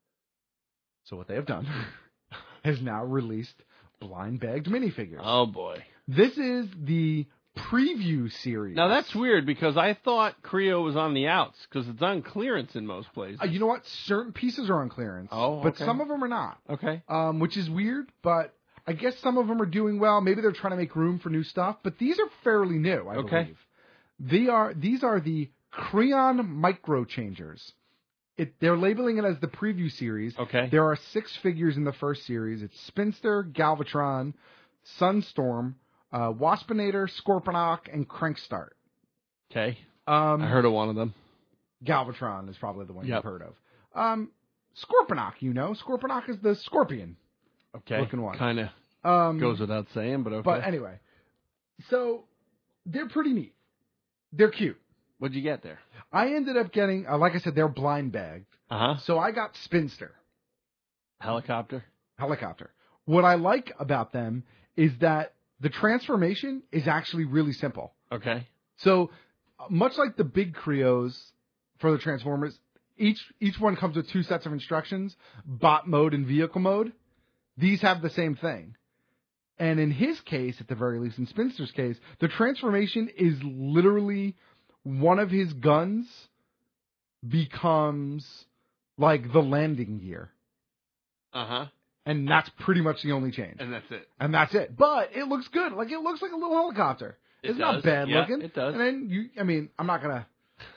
M: So what they have done is now released blind bagged minifigures.
N: Oh boy.
M: This is the preview series.
N: Now that's weird because I thought Creo was on the outs because it's on clearance in most places.
M: You know what? Certain pieces are on clearance, but some of them are not.
N: Okay.
M: Which is weird, but I guess some of them are doing well. Maybe they're trying to make room for new stuff, but these are fairly new, I believe. These are the Creon Micro Changers. They're labeling it as the preview series.
N: Okay.
M: There are 6 figures in the first series. It's Spinster, Galvatron, Sunstorm, Waspinator, Scorponok, and Crankstart.
N: Okay. I heard of one of them.
M: Galvatron is probably the one you've heard of. Scorponok, Scorponok is the scorpion.
N: Okay.
M: Looking one.
N: Kind of goes without saying, but okay.
M: But anyway, so they're pretty neat. They're cute.
N: What'd you get there?
M: I ended up getting, like I said, they're blind bagged. So I got Spinster.
N: Helicopter.
M: What I like about them is that the transformation is actually really simple.
N: Okay.
M: So much like the big Creos for the Transformers, each one comes with 2 sets of instructions, bot mode and vehicle mode. These have the same thing. And in his case, at the very least, in Spinster's case, the transformation is literally one of his guns becomes like the landing gear. And that's pretty much the only change.
N: And that's it.
M: But it looks good. Like, it looks like a little helicopter. It's not bad looking.
N: It does.
M: And then I'm not going to.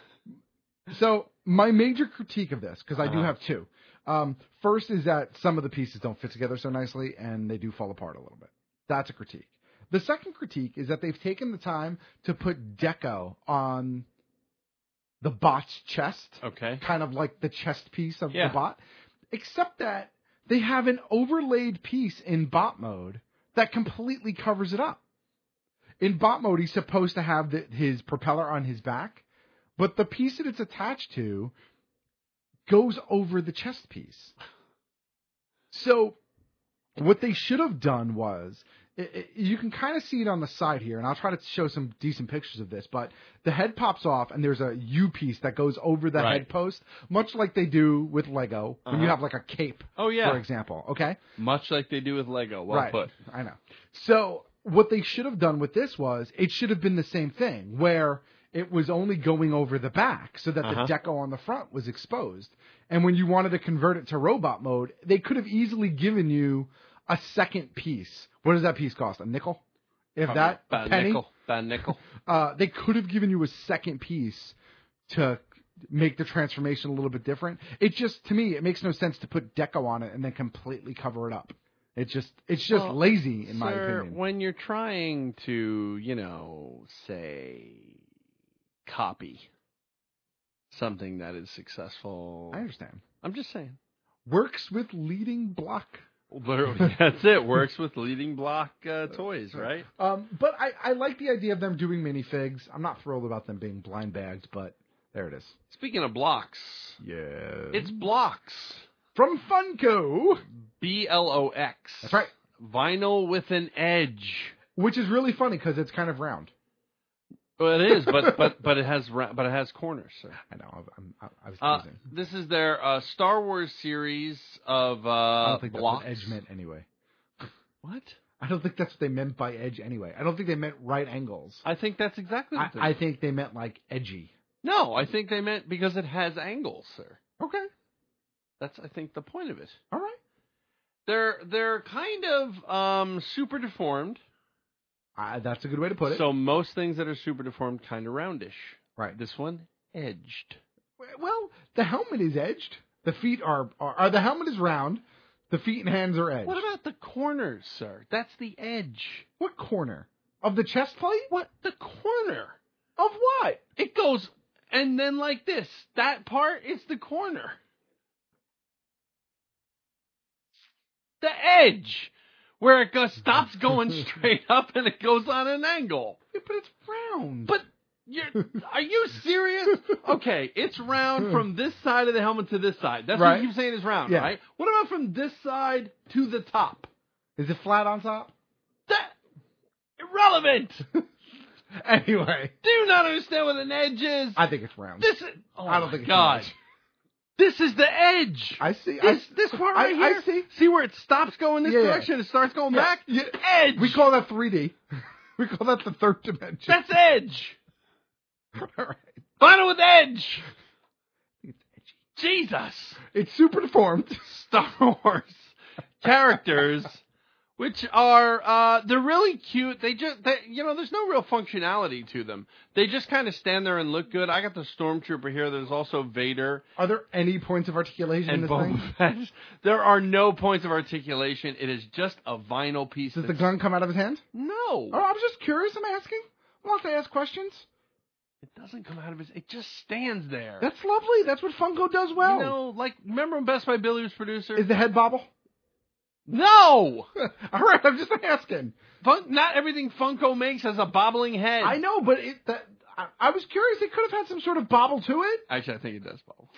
M: So, my major critique of this, because I do have 2. First is that some of the pieces don't fit together so nicely, and they do fall apart a little bit. That's a critique. The second critique is that they've taken the time to put deco on the bot's chest.
N: Okay.
M: Kind of like the chest piece of the bot. Except that they have an overlaid piece in bot mode that completely covers it up. In bot mode, he's supposed to have his propeller on his back, but the piece that it's attached to goes over the chest piece. So what they should have done was, you can kind of see it on the side here, and I'll try to show some decent pictures of this, but the head pops off, and there's a U piece that goes over the head post, much like they do with Lego, when you have like a cape, for example, okay?
N: Much like they do with Lego, well put.
M: I know. So what they should have done with this was, it should have been the same thing, where it was only going over the back, so that the deco on the front was exposed. And when you wanted to convert it to robot mode, they could have easily given you a second piece. What does that piece cost? A nickel? If that? A penny?
N: Bad nickel.
M: They could have given you a second piece to make the transformation a little bit different. It just, to me, it makes no sense to put deco on it and then completely cover it up. It's just lazy, in my opinion.
N: When you're trying to, say, copy something that is successul.
M: I understand.
N: I'm just saying.
M: Works with leading block.
N: That's it. Works with leading block toys, right?
M: But I like the idea of them doing minifigs. I'm not thrilled about them being blind bagged, but there it is.
N: Speaking of blocks.
M: Yeah.
N: It's Blocks.
M: From Funko.
N: BLOX.
M: That's right.
N: Vinyl with an edge.
M: Which is really funny because it's kind of round.
N: Well, it is, but it has corners, sir.
M: I know. I was teasing.
N: This is their Star Wars series of
M: I don't think
N: blocks.
M: That's what edge meant anyway.
N: What?
M: I don't think that's what they meant by edge anyway. I don't think they meant right angles.
N: I think that's exactly what
M: I think they meant like edgy.
N: No, I think they meant because it has angles, sir.
M: Okay.
N: That's, I think, the point of it.
M: All right.
N: They're kind of super deformed.
M: That's a good way to put it.
N: So most things that are super deformed, kind of roundish.
M: Right.
N: This one, edged.
M: Well, the helmet is edged. The feet are the helmet is round. The feet and hands are edged.
N: What about the corners, sir? That's the edge.
M: What corner? Of the chest plate?
N: What? The corner.
M: Of what?
N: It goes, and then like this. That part is the corner. The edge. Where it stops going straight up and it goes on an angle.
M: Yeah, but it's round.
N: But are you serious? Okay, it's round from this side of the helmet to this side. That's what you keep saying is round, right? What about from this side to the top?
M: Is it flat on top?
N: Irrelevant.
M: Anyway.
N: Do you not understand what an edge is?
M: I think it's round.
N: I don't think it's an edge. This is the edge.
M: I see.
N: This part right here.
M: I see.
N: See where it stops going this direction and it starts going back?
M: Yeah.
N: Edge.
M: We call that 3D. We call that the third dimension.
N: That's edge.
M: All right.
N: Vinyl with edge.
M: It's edgy.
N: Jesus.
M: It's super deformed.
N: Star Wars characters, which are, they're really cute. There's no real functionality to them. They just kind of stand there and look good. I got the Stormtrooper here. There's also Vader.
M: Are there any points of articulation in this
N: Boba
M: thing?
N: Fett. There are no points of articulation. It is just a vinyl piece.
M: Does the gun come out of his hand?
N: No.
M: Oh, I was just curious. I'm asking. I want to ask questions.
N: It doesn't come out of his... It just stands there.
M: That's lovely. That's what Funko does well.
N: Remember when Best Buy Billy was producer?
M: Is the head bobble?
N: No!
M: All right, I'm just asking.
N: Not everything Funko makes has a bobbling head.
M: I know, but I was curious. It could have had some sort of bobble to it.
N: Actually, I think it does bobble.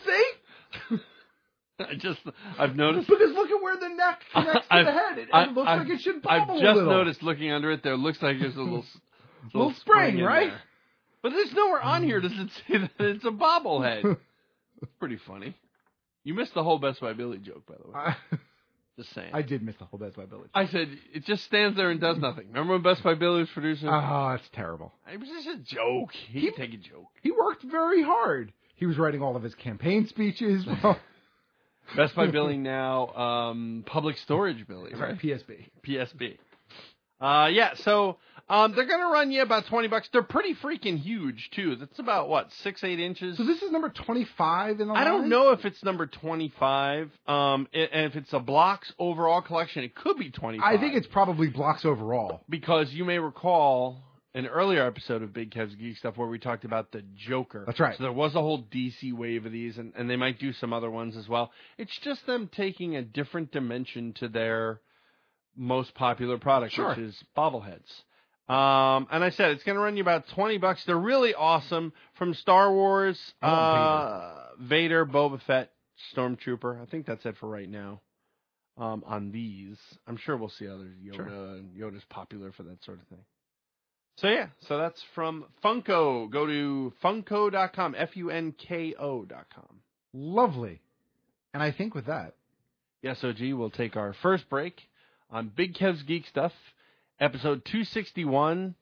M: See?
N: I've noticed.
M: Because look at where the neck connects to the head. It looks like it should bobble a little.
N: I've just noticed looking under it, there looks like there's a little
M: spring, right?
N: There. But there's nowhere on here does it say that it's a bobblehead. It's pretty funny. You missed the whole Best Buy Billy joke, by the way. Just saying.
M: I did miss the whole Best Buy Billy joke.
N: I said, it just stands there and does nothing. Remember when Best Buy Billy was producing?
M: Oh, it's terrible.
N: It was just a joke. He could take a joke.
M: He worked very hard. He was writing all of his campaign speeches.
N: Best Buy Billy now, Public Storage Billy.
M: Right,
N: PSB. So they're going to run you about $20. They're pretty freaking huge, too. That's about, 6-8 inches?
M: So this is number 25 in the line?
N: I don't know if it's number 25. And if it's a Blocks overall collection, it could be 25.
M: I think it's probably Blocks overall.
N: Because you may recall an earlier episode of Big Kev's Geek Stuff where we talked about the Joker.
M: That's right.
N: So there was a whole DC wave of these, and they might do some other ones as well. It's just them taking a different dimension to their most popular product,
M: Sure.
N: which is bobbleheads. And I said it's going to run you about $20. They're really awesome. From Star Wars, Vader, Boba Fett, Stormtrooper. I think that's it for right now. On these, I'm sure we'll see others. Yoda,
M: Sure.
N: and Yoda's popular for that sort of thing. So yeah, so that's from Funko. Go to funko.com, funko.com.
M: Lovely. And I think with that,
N: Yes, OG, we'll take our first break on Big Kev's Geek Stuff, episode 261.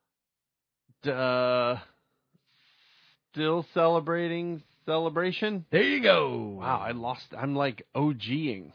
N: Still celebrating celebration?
M: there you go.
N: Wow, I'm like OGing.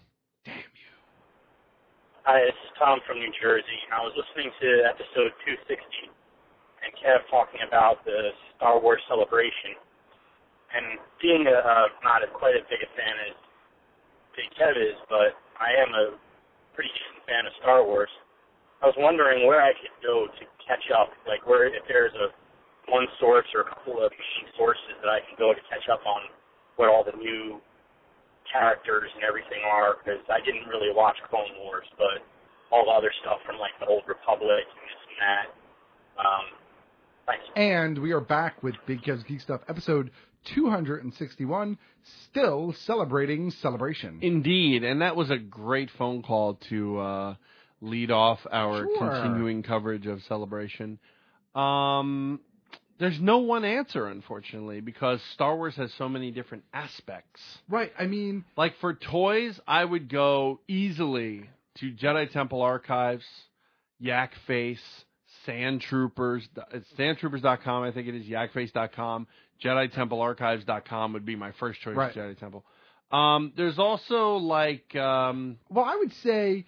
O: Hi, this is Tom from New Jersey. I was listening to episode 260 and Kev talking about the Star Wars celebration. And being not quite as big a fan as Big Kev is, but I am a pretty decent fan of Star Wars. I was wondering where I could go to catch up, like where if there's one source or a couple of main sources that I can go to catch up on what all the new characters and everything are, because I didn't really watch Clone Wars, but all the other stuff from like the Old Republic and this and that. Thanks.
M: And we are back with Big Kev's Geek Stuff, episode 261, still celebrating celebration.
N: Indeed, and that was a great phone call to lead off our continuing coverage of Celebration. There's no one answer, unfortunately, because Star Wars has so many different aspects.
M: Right, I mean...
N: Like, for toys, I would go easily to Jedi Temple Archives, Yak Face, Sandtroopers. It's Sandtroopers.com, I think it is, yakface.com. JediTempleArchives.com would be my first choice,
M: right.
N: Jedi Temple. There's also, like...
M: well, I would say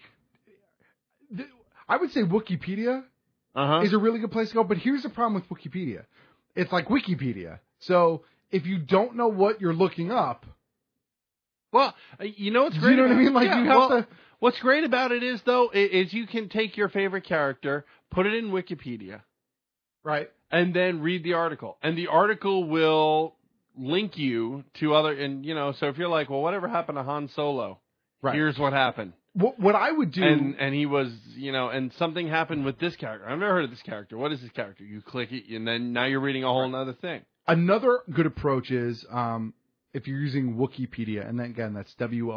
M: Wikipedia is a really good place to go, but here's the problem with Wikipedia. It's like Wikipedia. So if you don't know what you're looking up...
N: Well, you know what's great
M: you know what I mean? Like, you have to...
N: What's great about it is, though, is you can take your favorite character, put it in Wikipedia.
M: Right.
N: And then read the article. And the article will link you to other... And, so if you're like, well, whatever happened to Han Solo?
M: Right.
N: Here's what happened.
M: What I would do...
N: And he was, and something happened with this character. I've never heard of this character. What is this character? You click it, and then now you're reading a whole other thing. Another
M: good approach is if you're using Wikipedia, and then again, that's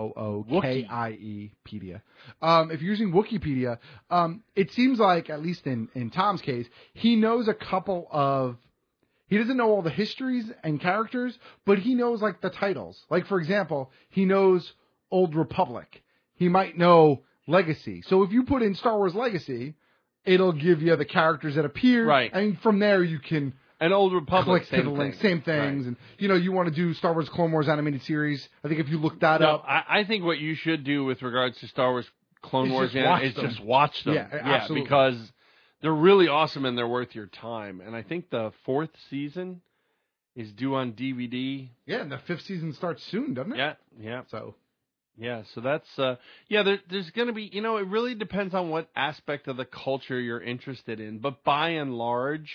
M: WOOKIE-pedia. If you're using Wikipedia, it seems like, at least in Tom's case, he knows a couple of... He doesn't know all the histories and characters, but he knows, like, the titles. Like, for example, he knows Old Republic. He might know Legacy. So if you put in Star Wars Legacy, it'll give you the characters that appear.
N: Right.
M: And from there you can...
N: And Old Republic,
M: click to the link, same things. Right. And, you want to do Star Wars Clone Wars animated series. I think if you look that up...
N: I think what you should do with regards to Star Wars Clone Wars
M: is
N: just watch them.
M: Yeah, absolutely.
N: Because they're really awesome and they're worth your time. And I think the 4th season is due on DVD.
M: Yeah, and the 5th season starts soon, doesn't it?
N: Yeah.
M: So...
N: Yeah, so that's, there's going to be, it really depends on what aspect of the culture you're interested in. But by and large,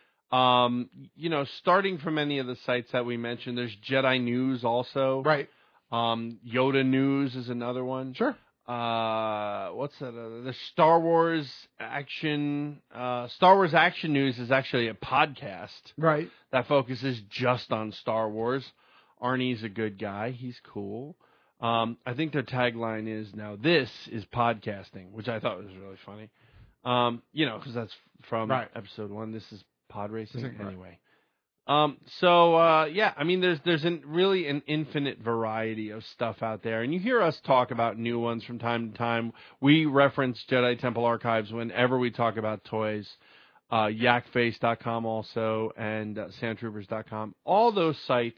N: starting from any of the sites that we mentioned, there's Jedi News also.
M: Right.
N: Yoda News is another one.
M: Sure.
N: What's that? The Star Wars Action News is actually a podcast.
M: Right.
N: That focuses just on Star Wars. Arnie's a good guy. He's cool. I think their tagline is now, "This is podcasting," which I thought was really funny. Because that's from episode 1. This is pod racing anyway. There's really an infinite variety of stuff out there, and you hear us talk about new ones from time to time. We reference Jedi Temple Archives whenever we talk about toys. Yakface.com also, and Sandtroopers.com. All those sites,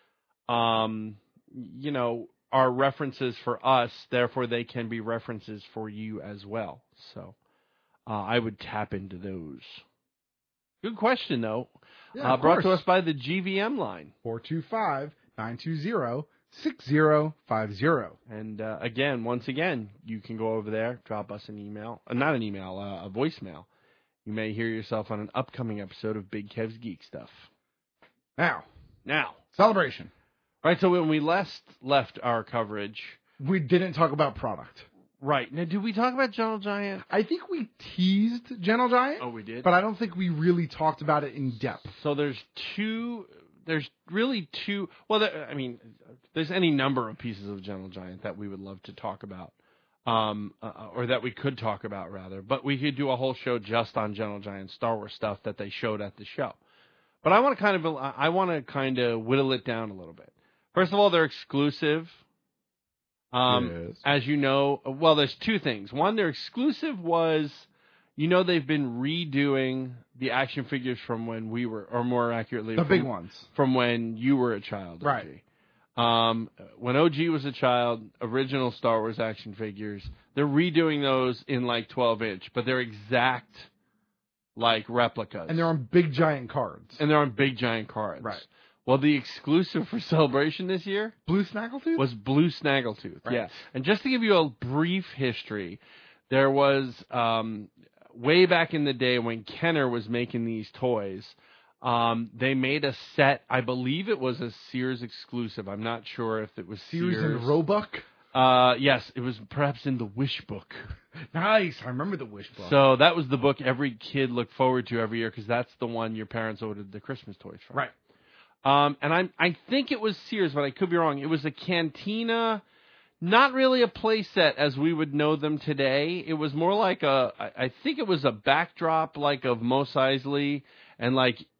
N: are references for us, therefore they can be references for you as well. So I would tap into those. Good question, though.
M: Yeah,
N: brought to us by the GVM line.
M: 425-920-6050.
N: And once again, you can go over there, drop us an email. Not an email, a voicemail. You may hear yourself on an upcoming episode of Big Kev's Geek Stuff.
M: Now.
N: Celebration. Right, so when we last left our coverage...
M: We didn't talk about product.
N: Right. Now, did we talk about Gentle Giant?
M: I think we teased Gentle Giant.
N: Oh, we did?
M: But I don't think we really talked about it in depth.
N: So there's really two, well, there's any number of pieces of Gentle Giant that we would love to talk about, or that we could talk about, rather. But we could do a whole show just on Gentle Giant Star Wars stuff that they showed at the show. But I want to kind of whittle it down a little bit. First of all, they're exclusive.
M: Yes.
N: As you know, well, there's two things. One, their exclusive was, they've been redoing the action figures from when we were, or more accurately,
M: the big ones,
N: from when you were a child.
M: Right.
N: OG. When OG was a child, original Star Wars action figures, they're redoing those in like 12-inch, but they're exact like replicas.
M: And they're on big giant cards.
N: Right. Well, the exclusive for Celebration this year,
M: Blue Snaggletooth?
N: Was Blue Snaggletooth.
M: Right.
N: Yeah. And just to give you a brief history, there was way back in the day when Kenner was making these toys, they made a set. I believe it was a Sears exclusive. I'm not sure if it was Sears
M: and Roebuck.
N: Yes, it was perhaps in the Wish Book.
M: Nice. I remember the Wish Book.
N: So that was the book every kid looked forward to every year because that's the one your parents ordered the Christmas toys from.
M: Right.
N: And I think it was Sears, but I could be wrong. It was a Cantina, not really a play set as we would know them today. It was more like I think it was a backdrop like of Mos Eisley and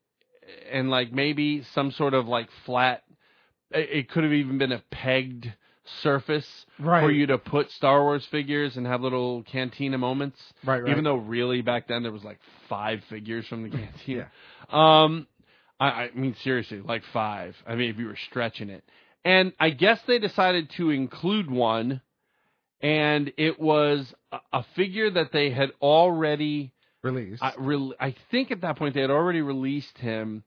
N: maybe some sort of like flat. It could have even been a pegged surface for you to put Star Wars figures and have little Cantina moments.
M: Right.
N: Even though really back then there was like 5 figures from the Cantina.
M: Yeah.
N: I mean, seriously, like 5. I mean, if you were stretching it. And I guess they decided to include one, and it was a figure that they had already
M: released.
N: I think at that point they had already released him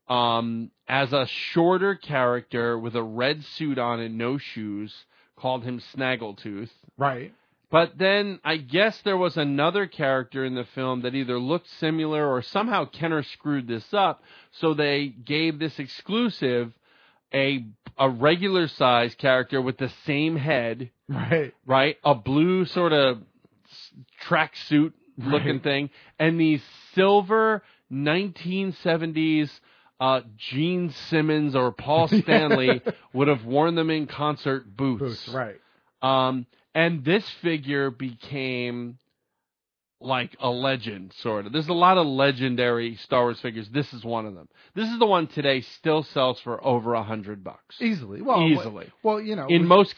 N: as a shorter character with a red suit on and no shoes, called him Snaggletooth.
M: Right.
N: But then I guess there was another character in the film that either looked similar or somehow Kenner screwed this up, so they gave this exclusive a regular size character with the same head. Right? A blue sort of tracksuit looking thing, and these silver 1970s Gene Simmons or Paul Stanley would have worn them in concert boots.
M: Right.
N: And this figure became like a legend, sort of. There's a lot of legendary Star Wars figures. This is one of them. This is the one today still sells for over $100.
M: Easily. Well,
N: in most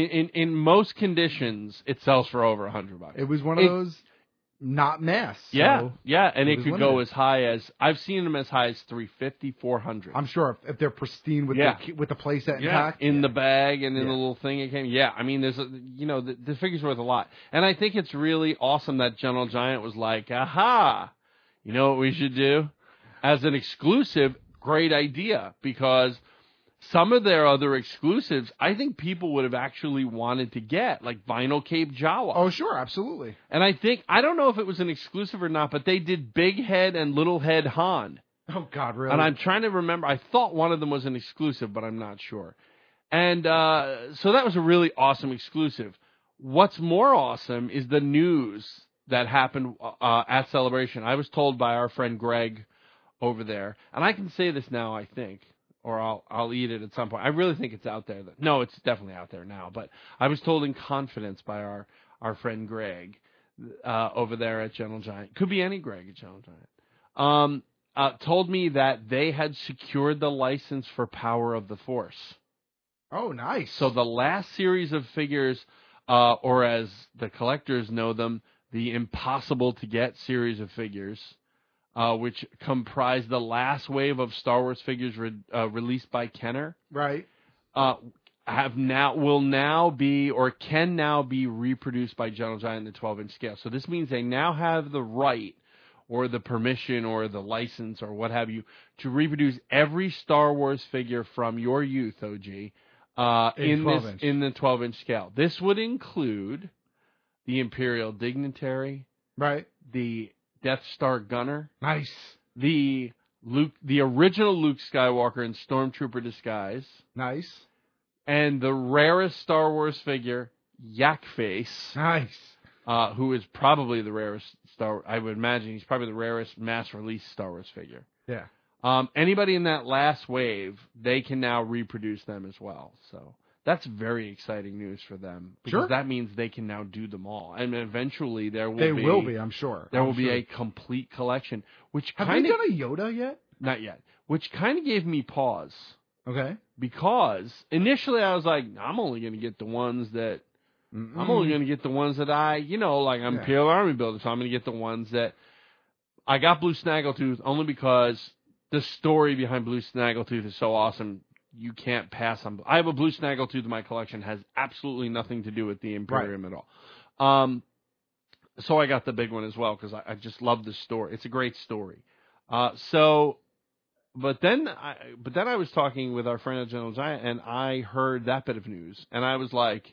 N: conditions, it sells for over $100.
M: It was one of those not mass.
N: Yeah,
M: so
N: and it could
M: limited.
N: go as high as, I've seen them as high as $350, $400.
M: I'm sure if they're pristine with the playset intact.
N: In the bag and in the little thing it came. Yeah, I mean, there's the figure's worth a lot. And I think it's really awesome that Gentle Giant was like, aha, you know what we should do? As an exclusive, great idea, because some of their other exclusives, I think people would have actually wanted to get, like Vinyl Cape Jawa.
M: Oh, sure, absolutely.
N: And I don't know if it was an exclusive or not, but they did Big Head and Little Head Han.
M: Oh, God, really?
N: And I'm trying to remember. I thought one of them was an exclusive, but I'm not sure. And so that was a really awesome exclusive. What's more awesome is the news that happened at Celebration. I was told by our friend Greg over there, and I can say this now, I think, or I'll eat it at some point. I really think it's out there. No, it's definitely out there now. But I was told in confidence by our friend Greg over there at Gentle Giant. Could be any Greg at Gentle Giant. Told me that they had secured the license for Power of the Force.
M: Oh, nice.
N: So the last series of figures, or as the collectors know them, the impossible to get series of figures, which comprise the last wave of Star Wars figures released by Kenner.
M: Right.
N: Will now be or can now be reproduced by Gentle Giant in the 12-inch scale. So this means they now have the right or the permission or the license or what have you to reproduce every Star Wars figure from your youth, OG, in the 12-inch scale. This would include the Imperial Dignitary,
M: right?
N: The Death Star Gunner,
M: nice.
N: The original Luke Skywalker in Stormtrooper disguise,
M: nice.
N: And the rarest Star Wars figure Yak Face.
M: Nice.
N: Who is probably the rarest I would imagine he's probably the rarest mass-release Star Wars figure.
M: Yeah.
N: Anybody in that last wave, they can now reproduce them as well. So that's very exciting news for them. Because that means they can now do them all. And eventually there will be,
M: I'm sure.
N: There will be a complete collection. Which
M: Have they done a Yoda yet?
N: Not yet. Which kind of gave me pause.
M: Okay.
N: Because initially I was like, I'm only going to get the ones that I, like I'm Imperial Army builder, so I'm going to get the ones that I got Blue Snaggletooth only because the story behind Blue Snaggletooth is so awesome. You can't pass on. I have a Blue Snaggletooth in my collection, has absolutely nothing to do with the Imperium at all. So I got the big one as well because I just love the story. It's a great story. But then I was talking with our friend General Giant, and I heard that bit of news, and I was like,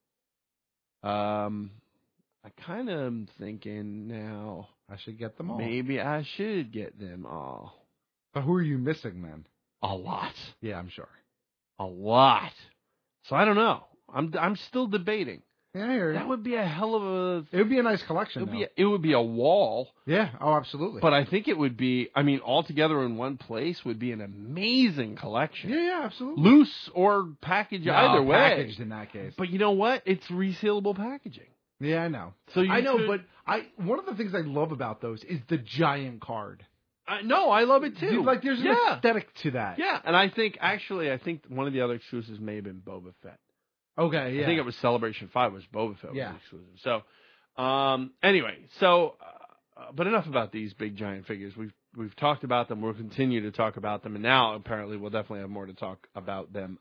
N: I kind of am thinking now
M: I should get them all.
N: Maybe I should get them all.
M: But who are you missing then?
N: A lot.
M: Yeah, I'm sure.
N: A lot. So I don't know. I'm still debating.
M: Yeah, I hear you.
N: That would be a hell of a...
M: It would be a nice collection,
N: It would be a wall.
M: Yeah, oh, absolutely.
N: But I think it would be... I mean, all together in one place would be an amazing collection.
M: Yeah, absolutely.
N: Loose or packaged, either way.
M: Packaged in that case.
N: But you know what? It's resealable packaging.
M: Yeah, I know.
N: So
M: but one of the things I love about those is the giant card.
N: No, I love it too.
M: There's an aesthetic to that.
N: Yeah, and I think one of the other exclusives may have been Boba Fett.
M: Okay, yeah.
N: I think it was Celebration 5 was Boba Fett was exclusive. So, anyway, but enough about these big giant figures. We've talked about them. We'll continue to talk about them, and now apparently we'll definitely have more to talk about them.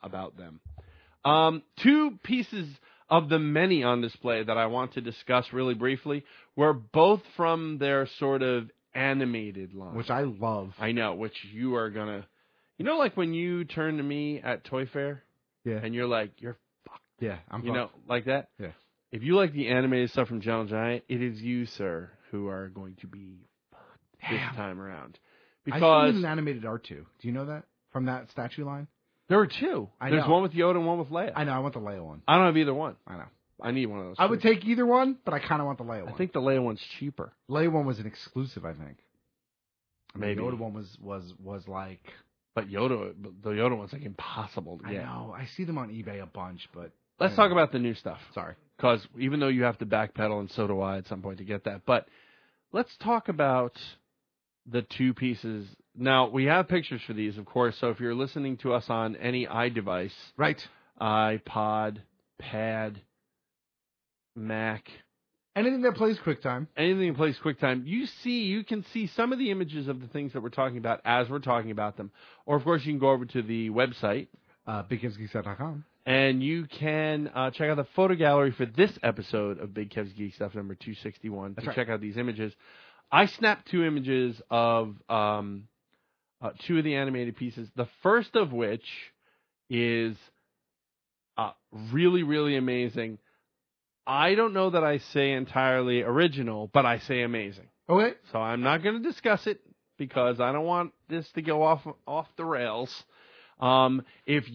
N: Two pieces of the many on display that I want to discuss really briefly were both from their sort of animated line,
M: which I love.
N: I know, which you are gonna, like when you turn to me at Toy Fair, and you're like, you're fucked.
M: Yeah, I'm fucked.
N: Like that.
M: Yeah.
N: If you like the animated stuff from Gentle Giant, it is you, sir, who are going to be fucked this time around. Because
M: I see an animated R2. Do you know that from that statue line?
N: There are two. There's one with Yoda and one with Leia.
M: I know. I want the Leia one.
N: I don't have either one.
M: I know.
N: I need one of those.
M: I would take either one, but I kind of want the Leia one.
N: I think the Leia one's cheaper.
M: Leia one was an exclusive, I think.
N: Maybe.
M: The Yoda one was like...
N: But the Yoda one's like impossible to get.
M: I know. I see them on eBay a bunch, but...
N: Let's talk about the new stuff.
M: Sorry.
N: Because even though you have to backpedal, and so do I at some point to get that. But let's talk about the two pieces. Now, we have pictures for these, of course, so if you're listening to us on any iDevice...
M: Right.
N: iPod, Pad, Mac...
M: Anything that plays QuickTime.
N: Anything that plays QuickTime. You can see some of the images of the things that we're talking about as we're talking about them. Or, of course, you can go over to the website.
M: BigKevsGeekStuff.com.
N: And you can check out the photo gallery for this episode of Big Kev's Geek Stuff number 261 to check out these images. I snapped two images of two of the animated pieces. The first of which is really, really amazing. I don't know that I say entirely original, but I say amazing.
M: Okay.
N: So I'm not going to discuss it because I don't want this to go off the rails. If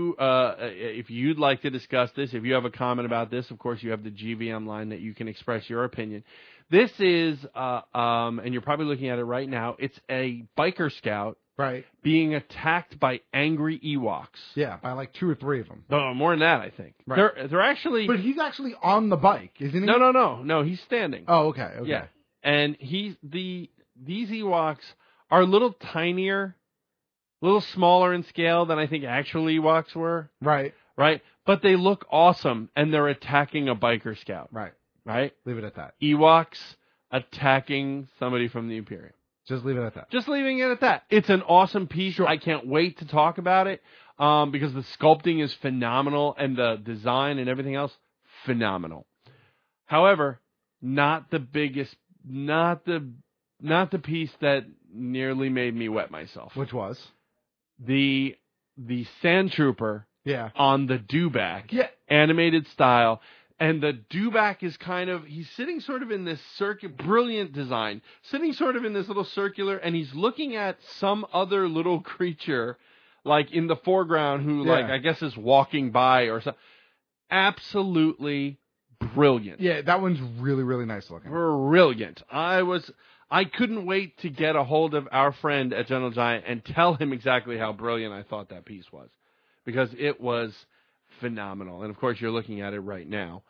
N: you'd like to discuss this, if you have a comment about this, of course you have the GVM line that you can express your opinion. This is, and you're probably looking at it right now. It's a biker scout.
M: Right.
N: Being attacked by angry Ewoks.
M: Yeah, by like 2 or 3 of them.
N: No, more than that, I think.
M: Right.
N: They're actually...
M: But he's actually on the bike, isn't he?
N: No, he's standing.
M: Oh, okay.
N: Yeah. And these Ewoks are a little tinier, a little smaller in scale than I think actual Ewoks were.
M: Right.
N: Right? But they look awesome, and they're attacking a biker scout.
M: Right.
N: Right?
M: Leave it at that.
N: Ewoks attacking somebody from the Imperium.
M: Just leave it at that.
N: Just leaving it at that. It's an awesome piece. Sure. I can't wait to talk about it because the sculpting is phenomenal and the design and everything else, phenomenal. However, not the biggest, not the piece that nearly made me wet myself.
M: Which was?
N: The Sand Trooper on the Dewback.
M: Yeah.
N: Animated style. And the Dewback is he's sitting sort of in this brilliant design, sitting sort of in this little circular, and he's looking at some other little creature, like in the foreground, who, I guess is walking by or something. Absolutely brilliant.
M: Yeah, that one's really, really nice looking.
N: Brilliant. I couldn't wait to get a hold of our friend at Gentle Giant and tell him exactly how brilliant I thought that piece was, because it was phenomenal. And of course, you're looking at it right now,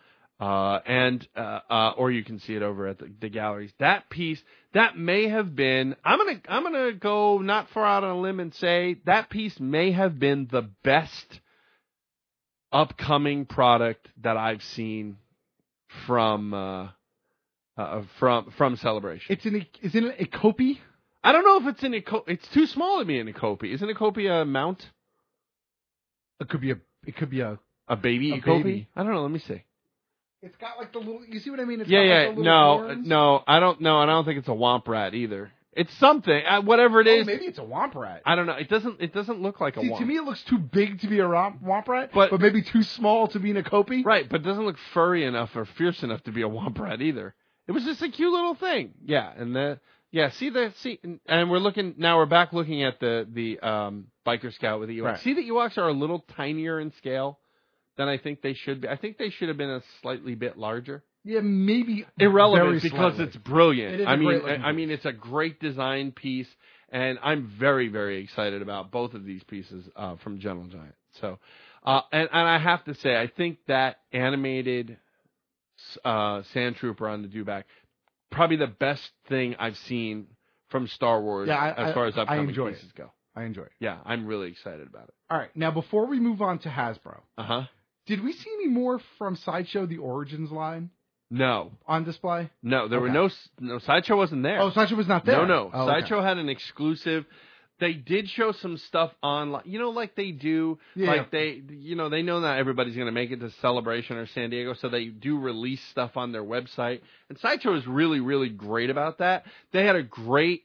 N: or you can see it over at the galleries. That piece, that may have been. I'm gonna go not far out on a limb and say that piece may have been the best upcoming product that I've seen from Celebration.
M: Isn't it a Ikopi?
N: I don't know if it's an Ikopi. It's too small to be an Ikopi. Isn't Ikopi a mount?
M: It could be a
N: baby Ikopi.
M: Baby.
N: I don't know. Let me see.
M: It's got like the little. You see what I mean? It's
N: Yeah,
M: got
N: yeah.
M: Like the little horns.
N: No. I don't know. I don't think it's a Womp Rat either. It's something. Whatever it is.
M: Maybe it's a Womp Rat.
N: I don't know. It doesn't look like a Womp.
M: To me, it looks too big to be a Womp Rat, but maybe too small to be an Ikopi.
N: Right, but it doesn't look furry enough or fierce enough to be a Womp Rat either. It was just a cute little thing. Yeah, and and we're back looking at the Biker Scout with the Ewoks.
M: Right.
N: See, the Ewoks are a little tinier in scale than I think they should be. I think they should have been a slightly bit larger.
M: Yeah, maybe
N: irrelevant because
M: slightly.
N: it's brilliant.
M: I
N: mean, it's a great design piece, and I'm very, very excited about both of these pieces from Gentle Giant. So, and I have to say, I think that animated Sand Trooper on the Dewback, probably the best thing I've seen from Star Wars as far as upcoming pieces go.
M: I enjoy it.
N: Yeah, I'm really excited about it.
M: All right, now before we move on to Hasbro,
N: did
M: we see any more from Sideshow, the Origins line?
N: No.
M: On display?
N: No, there were no Sideshow wasn't there.
M: Oh, Sideshow was not there?
N: No.
M: Oh,
N: Sideshow had an exclusive. They did show some stuff online, like they do.
M: Yeah.
N: Like they know not everybody's going to make it to Celebration or San Diego, so they do release stuff on their website. And Sideshow is really, really great about that. They had a great,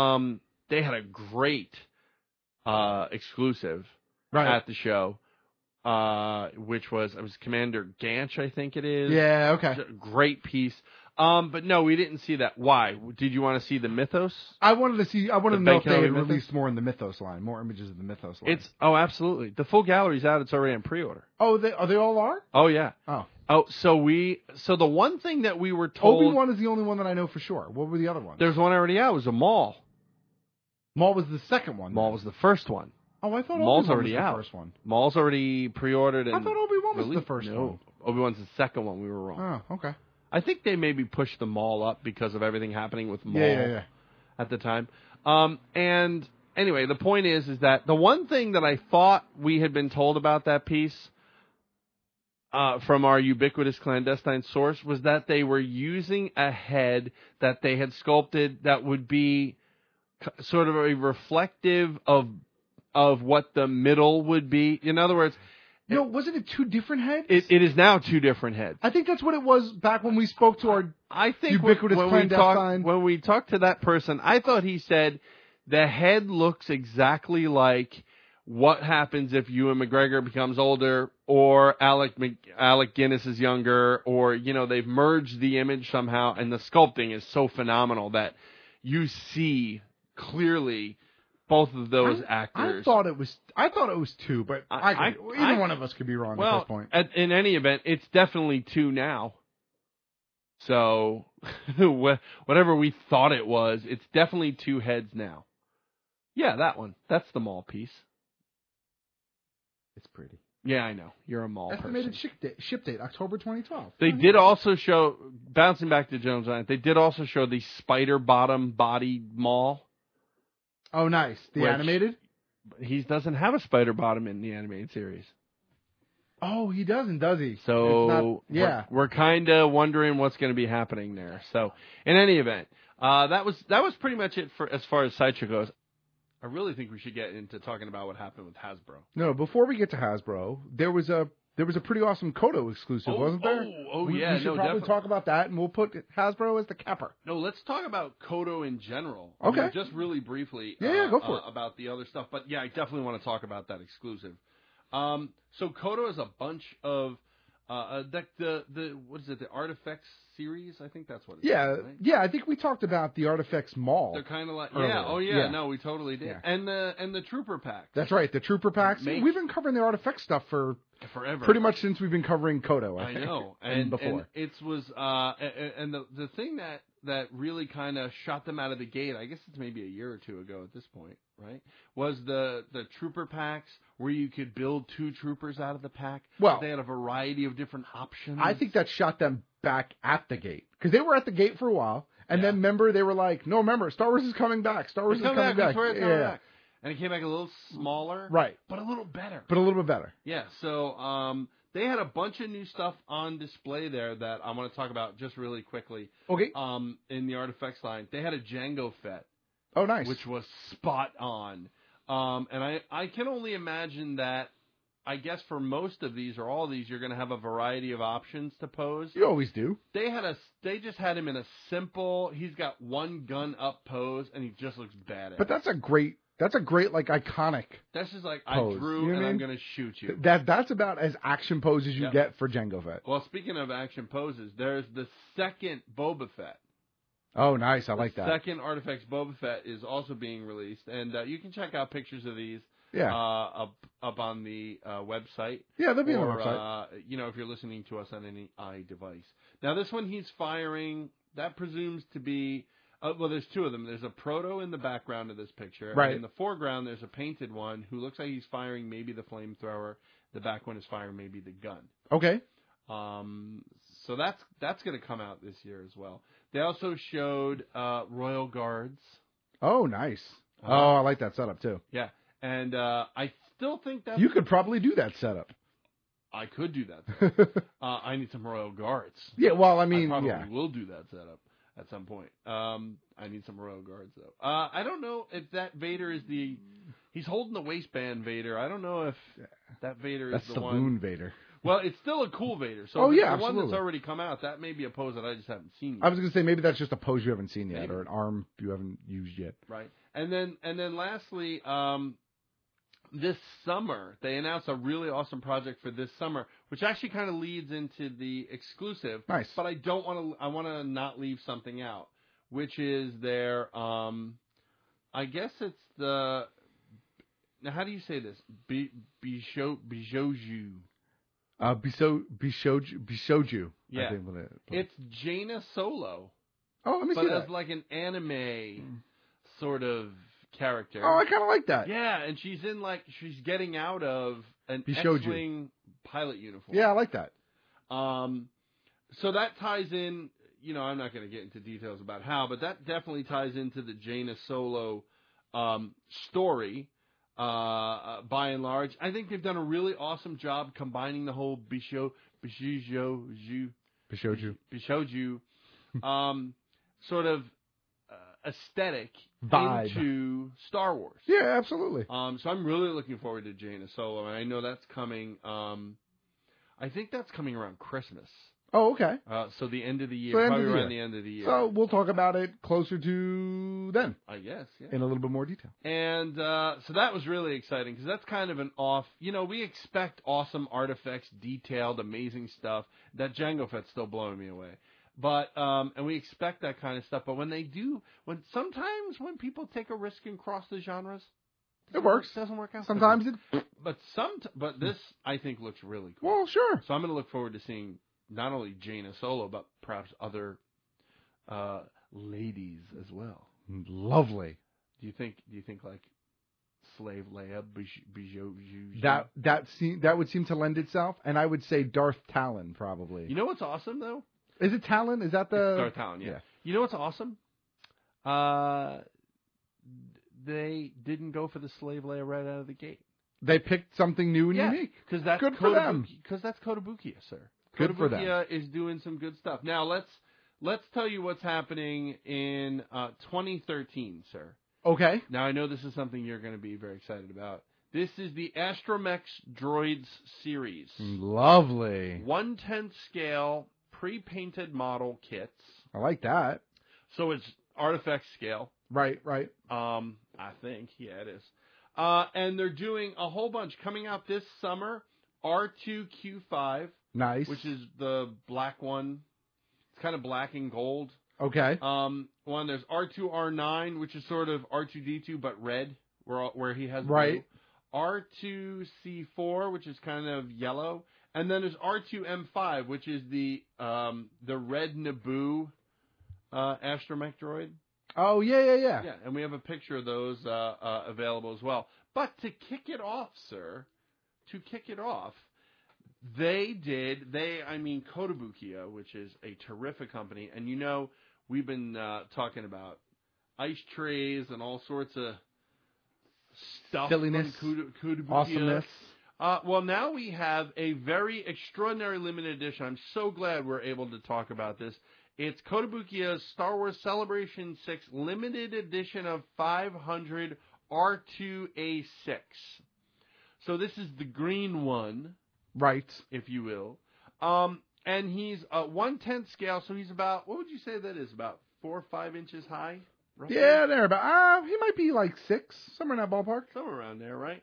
N: exclusive at the show. Which was Commander Ganch, I think it is.
M: Yeah, okay.
N: Great piece. But no, we didn't see that. Why? Did you want to see the Mythos?
M: I wanted to know if they had released more in the Mythos line, more images of the Mythos line.
N: Absolutely. The full gallery's out. It's already on pre-order.
M: Oh, they all are?
N: Oh, yeah.
M: Oh,
N: so the one thing that we were told.
M: Obi-Wan is the only one that I know for sure. What were the other ones?
N: There's one already out. It was a Maul.
M: Maul was the second one.
N: Maul was the first one.
M: Oh, I thought
N: Maul's
M: Obi-Wan
N: already
M: was the
N: out.
M: first one.
N: Maul's already pre-ordered. And
M: I thought Obi-Wan was the first one.
N: Obi-Wan's the second one. We were wrong.
M: Oh, okay.
N: I think they maybe pushed the Maul up because of everything happening with Maul at the time. And anyway, the point is that the one thing that I thought we had been told about that piece from our ubiquitous clandestine source was that they were using a head that they had sculpted that would be sort of a reflective of what the middle would be. In other words,
M: no, wasn't it two different heads?
N: It is now two different heads.
M: I think that's what it was back when we spoke to our ubiquitous
N: clandestine. When we talked to that person, I thought he said the head looks exactly like what happens if Ewan McGregor becomes older or Alec Guinness is younger, or they've merged the image somehow, and the sculpting is so phenomenal that you see clearly both of those actors.
M: I thought it was two, but either one of us could be wrong at this point.
N: In any event, it's definitely two now. So whatever we thought it was, it's definitely two heads now. Yeah, that one. That's the Maul piece.
M: It's pretty.
N: Yeah, I know. You're a Maul
M: Estimated
N: person.
M: ship date, October 2012.
N: They did also show, bouncing back to Gentle Giant, they did also show the spider bottom body Maul.
M: Oh, nice. The animated?
N: He doesn't have a spider bottom in the animated series.
M: Oh, he doesn't, does he?
N: So, we're kind of wondering what's going to be happening there. So, in any event, that was pretty much it for as far as Sideshow goes. I really think we should get into talking about what happened with Hasbro.
M: No, before we get to Hasbro, there was a pretty awesome Kodo exclusive, wasn't there? We should probably talk about that, and we'll put Hasbro as the capper.
N: No, let's talk about Kodo in general.
M: Okay.
N: Just really briefly.
M: Go for it.
N: About the other stuff, but yeah, I definitely want to talk about that exclusive. So Kodo is a bunch of the what is it? The Artifacts series. I think that's what it's
M: Yeah,
N: called, right?
M: yeah. I think we talked about the Artifacts Mall.
N: They're kind of like
M: earlier.
N: yeah. Oh yeah. No, we totally did.
M: Yeah.
N: And the Trooper packs.
M: That's right. The Trooper packs. We've been covering the Artifacts stuff for
N: forever.
M: Pretty much since we've been covering Kodo.
N: I know.
M: and before.
N: And it was and the thing that really kind of shot them out of the gate, I guess it's maybe a year or two ago at this point, right? Was the Trooper packs where you could build 2 troopers out of the pack.
M: Well,
N: they had a variety of different options.
M: I think that shot them back at the gate because they were at the gate for a while, and then remember they were like, "No, remember, Star Wars is coming back. Star Wars is coming back."
N: Back. And it came back a little smaller,
M: right?
N: But a little better.
M: But a little bit better.
N: Yeah. So they had a bunch of new stuff on display there that I want to talk about just really quickly.
M: Okay.
N: In the Artifacts line, they had a Jango Fett.
M: Oh, nice.
N: Which was spot on. And I can only imagine that, I guess for most of these or all of these, you're going to have a variety of options to pose.
M: You always do.
N: They just had him in a simple, he's got one gun up pose, and he just looks badass.
M: But that's a great like iconic.
N: That's just like
M: pose.
N: I drew
M: you know
N: and
M: I mean?
N: I'm going to shoot you.
M: That's about as action pose as you get for Jango Fett.
N: Well, speaking of action poses, there's the second Boba Fett.
M: Oh, nice. I like that.
N: Second Artifacts Boba Fett is also being released, and you can check out pictures of these.
M: Yeah.
N: Up on the website.
M: Yeah, they'll be
N: on
M: the website.
N: If you're listening to us on any iDevice. Now, this one he's firing. That presumes to be. Well, there's 2 of them. There's a proto in the background of this picture.
M: Right.
N: And in the foreground, there's a painted one who looks like he's firing maybe the flamethrower. The back one is firing maybe the gun.
M: Okay.
N: So that's going to come out this year as well. They also showed Royal Guards.
M: Oh, nice. I like that setup too.
N: Yeah, and I still think that
M: you could probably do that setup.
N: I could do that. I need some Royal Guards.
M: Yeah, well, I mean,
N: I probably will do that setup at some point. I need some Royal Guards though. I don't know if that Vader is he's holding the waistband Vader. I don't know if that Vader
M: That's
N: is the
M: Saloon
N: one.
M: Vader.
N: Well, it's still a cool Vader. So
M: the
N: one
M: absolutely.
N: that's already come out, that may be a pose that I just haven't seen yet.
M: I was going to say maybe that's just a pose you haven't seen yet,
N: Maybe.
M: or an arm you haven't used yet.
N: Right. And then lastly, this summer they announced a really awesome project for this summer, which actually kind of leads into the exclusive.
M: Nice.
N: But I want to not leave something out, which is their I guess it's the. Now, how do you say this? Bijouju.
M: Bishoju.
N: Yeah.
M: I think
N: it's Jaina Solo.
M: Oh, let me see that.
N: But as like an anime sort of character.
M: Oh, I kind of like that.
N: Yeah, and she's getting out of an
M: Bishoju.
N: X-Wing pilot uniform.
M: Yeah, I like that.
N: So that ties in, I'm not going to get into details about how, but that definitely ties into the Jaina Solo story. By and large, I think they've done a really awesome job combining the whole Bishoju sort of aesthetic
M: vibe
N: into Star Wars.
M: Yeah, absolutely.
N: So I'm really looking forward to Jaina Solo, and I know that's coming. I think that's coming around Christmas.
M: Oh, okay.
N: So the end of the year, probably around the end of the year.
M: So we'll talk about it closer to then.
N: I guess, yeah.
M: In a little bit more detail.
N: And so that was really exciting because that's kind of an off. We expect awesome artifacts, detailed, amazing stuff. That Jango Fett's still blowing me away. But and we expect that kind of stuff. But when they do, sometimes when people take a risk and cross the genres,
M: it works.
N: Doesn't work out.
M: Sometimes
N: but this I think looks really cool.
M: Well, sure.
N: So I'm going to look forward to seeing not only Jaina Solo, but perhaps other ladies as well.
M: Lovely.
N: Do you think like Slave Leia, Bijou?
M: That would seem to lend itself, and I would say Darth Talon probably.
N: You know what's awesome though?
M: Is it Talon? Is that the
N: Darth Talon? Yeah. You know what's awesome? They didn't go for the Slave Leia right out of the gate.
M: They picked something new and unique.
N: Because that's
M: good for them.
N: Because that's Kotobukiya, sir.
M: Good for them.
N: Kotobukiya is doing some good stuff. Now let's tell you what's happening in 2013, sir.
M: Okay.
N: Now I know this is something you're going to be very excited about. This is the Astromech Droids series.
M: Lovely.
N: 1/10 scale pre-painted model kits.
M: I like that.
N: So it's artifact scale.
M: Right.
N: I think. Yeah, it is. And they're doing a whole bunch coming out this summer. R2Q5.
M: Nice.
N: Which is the black one. It's kind of black and gold.
M: Okay.
N: One, there's R2, R9, which is sort of R2-D2, but red, where he has
M: right.
N: blue. R2-C4, which is kind of yellow. And then there's R2-M5, which is the red Naboo astromech droid.
M: Oh, yeah.
N: Yeah, and we have a picture of those available as well. But to kick it off, sir, Kotobukiya, which is a terrific company, and we've been talking about ice trays and all sorts of stuff.
M: Silliness.
N: From Kotobukiya.
M: Awesomeness.
N: Well, now we have a very extraordinary limited edition. I'm so glad we're able to talk about this. It's Kotobukiya's Star Wars Celebration 6 limited edition of 500 R2A6. So this is the green one.
M: Right.
N: If you will. And he's a 1/10 scale, so he's about, what would you say that is, about 4 or 5 inches high? Roughly?
M: Yeah, there about. He might be like 6, somewhere in that ballpark.
N: Somewhere around there, right?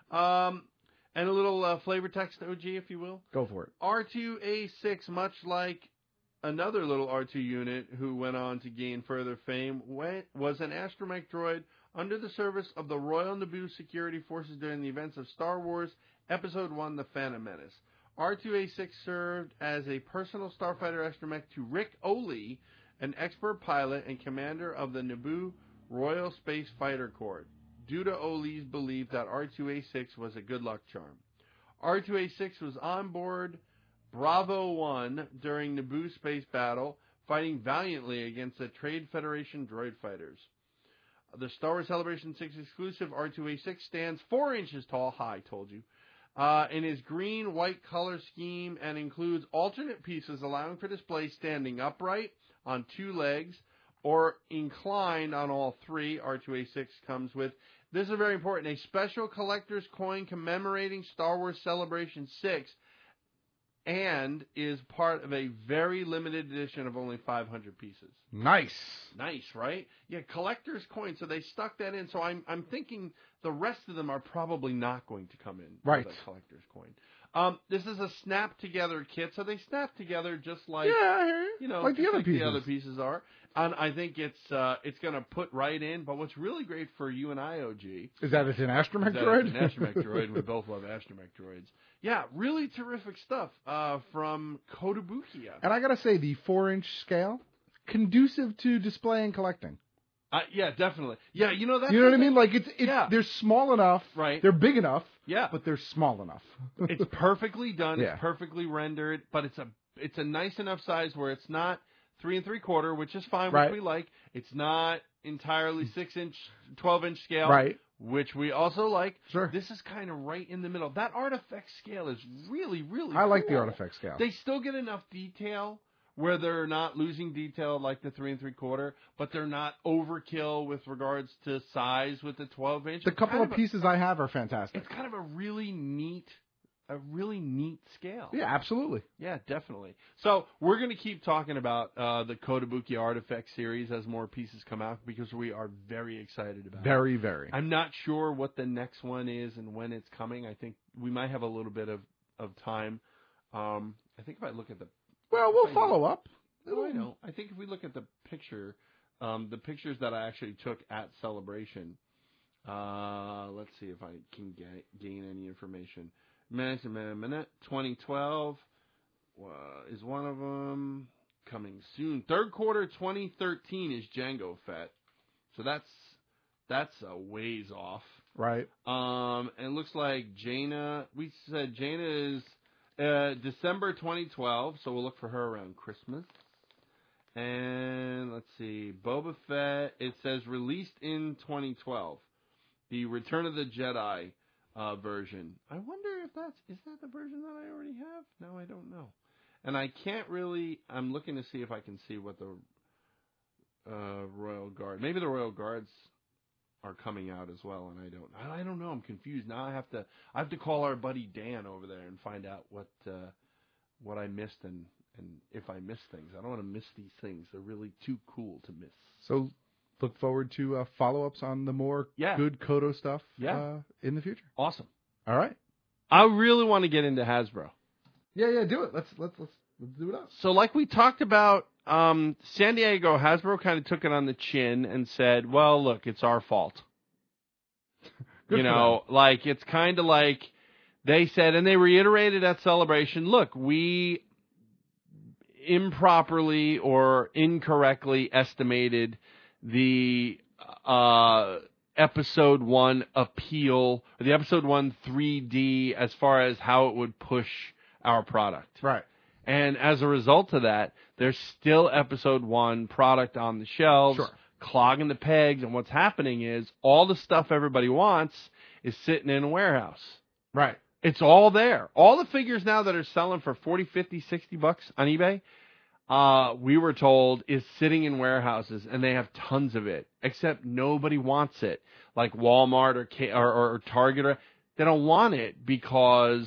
N: And a little flavor text, OG, if you will.
M: Go for it.
N: R2A6, much like another little R2 unit who went on to gain further fame, was an astromech droid under the service of the Royal Naboo Security Forces during the events of Star Wars Episode 1, The Phantom Menace. R2A6 served as a personal starfighter astromech to Rick Oley, an expert pilot and commander of the Naboo Royal Space Fighter Corps, due to Oley's belief that R2A6 was a good luck charm. R2A6 was on board Bravo 1 during Naboo space battle, fighting valiantly against the Trade Federation droid fighters. The Star Wars Celebration 6 exclusive R2A6 stands 4 inches tall, high, told you, in his green-white color scheme and includes alternate pieces allowing for display standing upright on 2 legs or inclined on all 3. R2A6 comes with, this is very important, a special collector's coin commemorating Star Wars Celebration 6 and is part of a very limited edition of only 500 pieces.
M: Nice,
N: right? Yeah, collector's coin. So they stuck that in. So I'm thinking the rest of them are probably not going to come in.
M: Right.
N: With a collector's coin. This is a snap together kit, so they snap together just like
M: I hear you. Like the other pieces.
N: The other pieces are. And I think it's going to put right in. But what's really great for you and I, OG,
M: is that it's an astromech droid.
N: It's an astromech droid. We both love astromech droids. Yeah, really terrific stuff from Kotobukiya.
M: And I gotta say, the 4-inch scale, conducive to display and collecting.
N: Yeah, definitely. Yeah, that's...
M: You know what I mean? Like, it's they're small enough.
N: Right.
M: They're big enough.
N: Yeah.
M: But they're small enough.
N: It's perfectly done.
M: Yeah.
N: It's perfectly rendered. But it's a nice enough size where it's not 3 3/4, which is fine, which we like. It's not entirely 6-inch, 12-inch scale.
M: Right.
N: Which we also like.
M: Sure.
N: This is kind of right in the middle. That artifact scale is really, really
M: I like
N: cool.
M: the artifact scale.
N: They still get enough detail where they're not losing detail like the 3 3/4, but they're not overkill with regards to size with the 12-inch.
M: The couple of pieces I have are fantastic.
N: It's kind of a really neat scale.
M: Yeah, absolutely.
N: Yeah, definitely. So we're going to keep talking about the Kotobukiya Artifact series as more pieces come out because we are very excited about it.
M: Very, very.
N: I'm not sure what the next one is and when it's coming. I think we might have a little bit of time. I think if I look at the...
M: Well, we'll follow up.
N: No, I know. I think if we look at the picture, the pictures that I actually took at Celebration, let's see if I can gain any information. 2012 is one of them. Coming soon. 3rd quarter 2013 is Jango Fett. So that's a ways off.
M: Right.
N: And it looks like Jaina, we said Jaina is December 2012, so we'll look for her around Christmas. And let's see, Boba Fett, it says released in 2012. The Return of the Jedi version. I wonder if is that the version that I already have? No, I don't know. And I can't really, I'm looking to see if I can see what the Royal Guard, maybe the Royal Guards are coming out as well, and I don't know. I'm confused now. I have to call our buddy Dan over there and find out what I missed and if I missed things. I don't want to miss these things. They're really too cool to miss.
M: So look forward to follow-ups on the more good Koto stuff in the future.
N: Awesome.
M: All right.
N: I really want to get into Hasbro.
M: Yeah, do it. Let's do it up.
N: So like we talked about San Diego, Hasbro kind of took it on the chin and said, well, look, it's our fault. You know, like, it's kind of like they said, and they reiterated at Celebration, look, we improperly or incorrectly estimated the Episode 1 appeal, or the Episode 1 3D as far as how it would push our product.
M: Right.
N: And as a result of that, there's still Episode 1 product on the shelves, clogging the pegs, and what's happening is all the stuff everybody wants is sitting in a warehouse.
M: Right.
N: It's all there. All the figures now that are selling for $40, $50, $60 on eBay, we were told, is sitting in warehouses, and they have tons of it, except nobody wants it. Like Walmart or Target, they don't want it because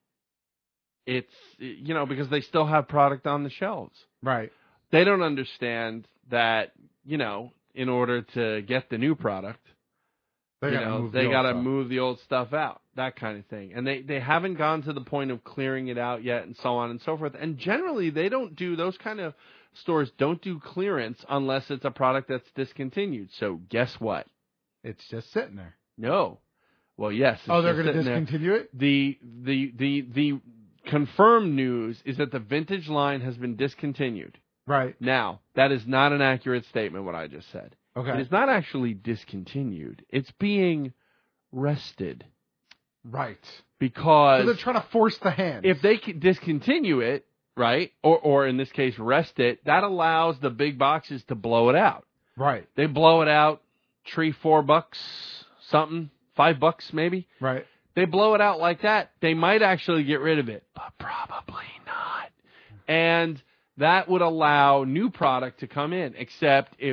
N: it's, you know, because they still have product on the shelves.
M: Right.
N: They don't understand that, you know, in order to get the new product, they got to move the old stuff out, that kind of thing. And they haven't gone to the point of clearing it out yet, and so on and so forth. And generally, they don't do, those kind of stores don't do clearance unless it's a product that's discontinued. So guess what?
M: It's just sitting there.
N: No. Well, yes.
M: Oh, they're going to discontinue it?
N: The confirmed news is that the vintage line has been discontinued.
M: Right.
N: Now, that is not an accurate statement, what I just said.
M: Okay.
N: It is not actually discontinued. It's being rested.
M: Right.
N: Because...
M: So they're trying to force the hand.
N: If they can discontinue it, right, or in this case, rest it, that allows the big boxes to blow it out.
M: Right.
N: They blow it out, $3-4, something, $5 maybe.
M: Right.
N: They blow it out like that, they might actually get rid of it, but probably not. And that would allow new product to come in, except if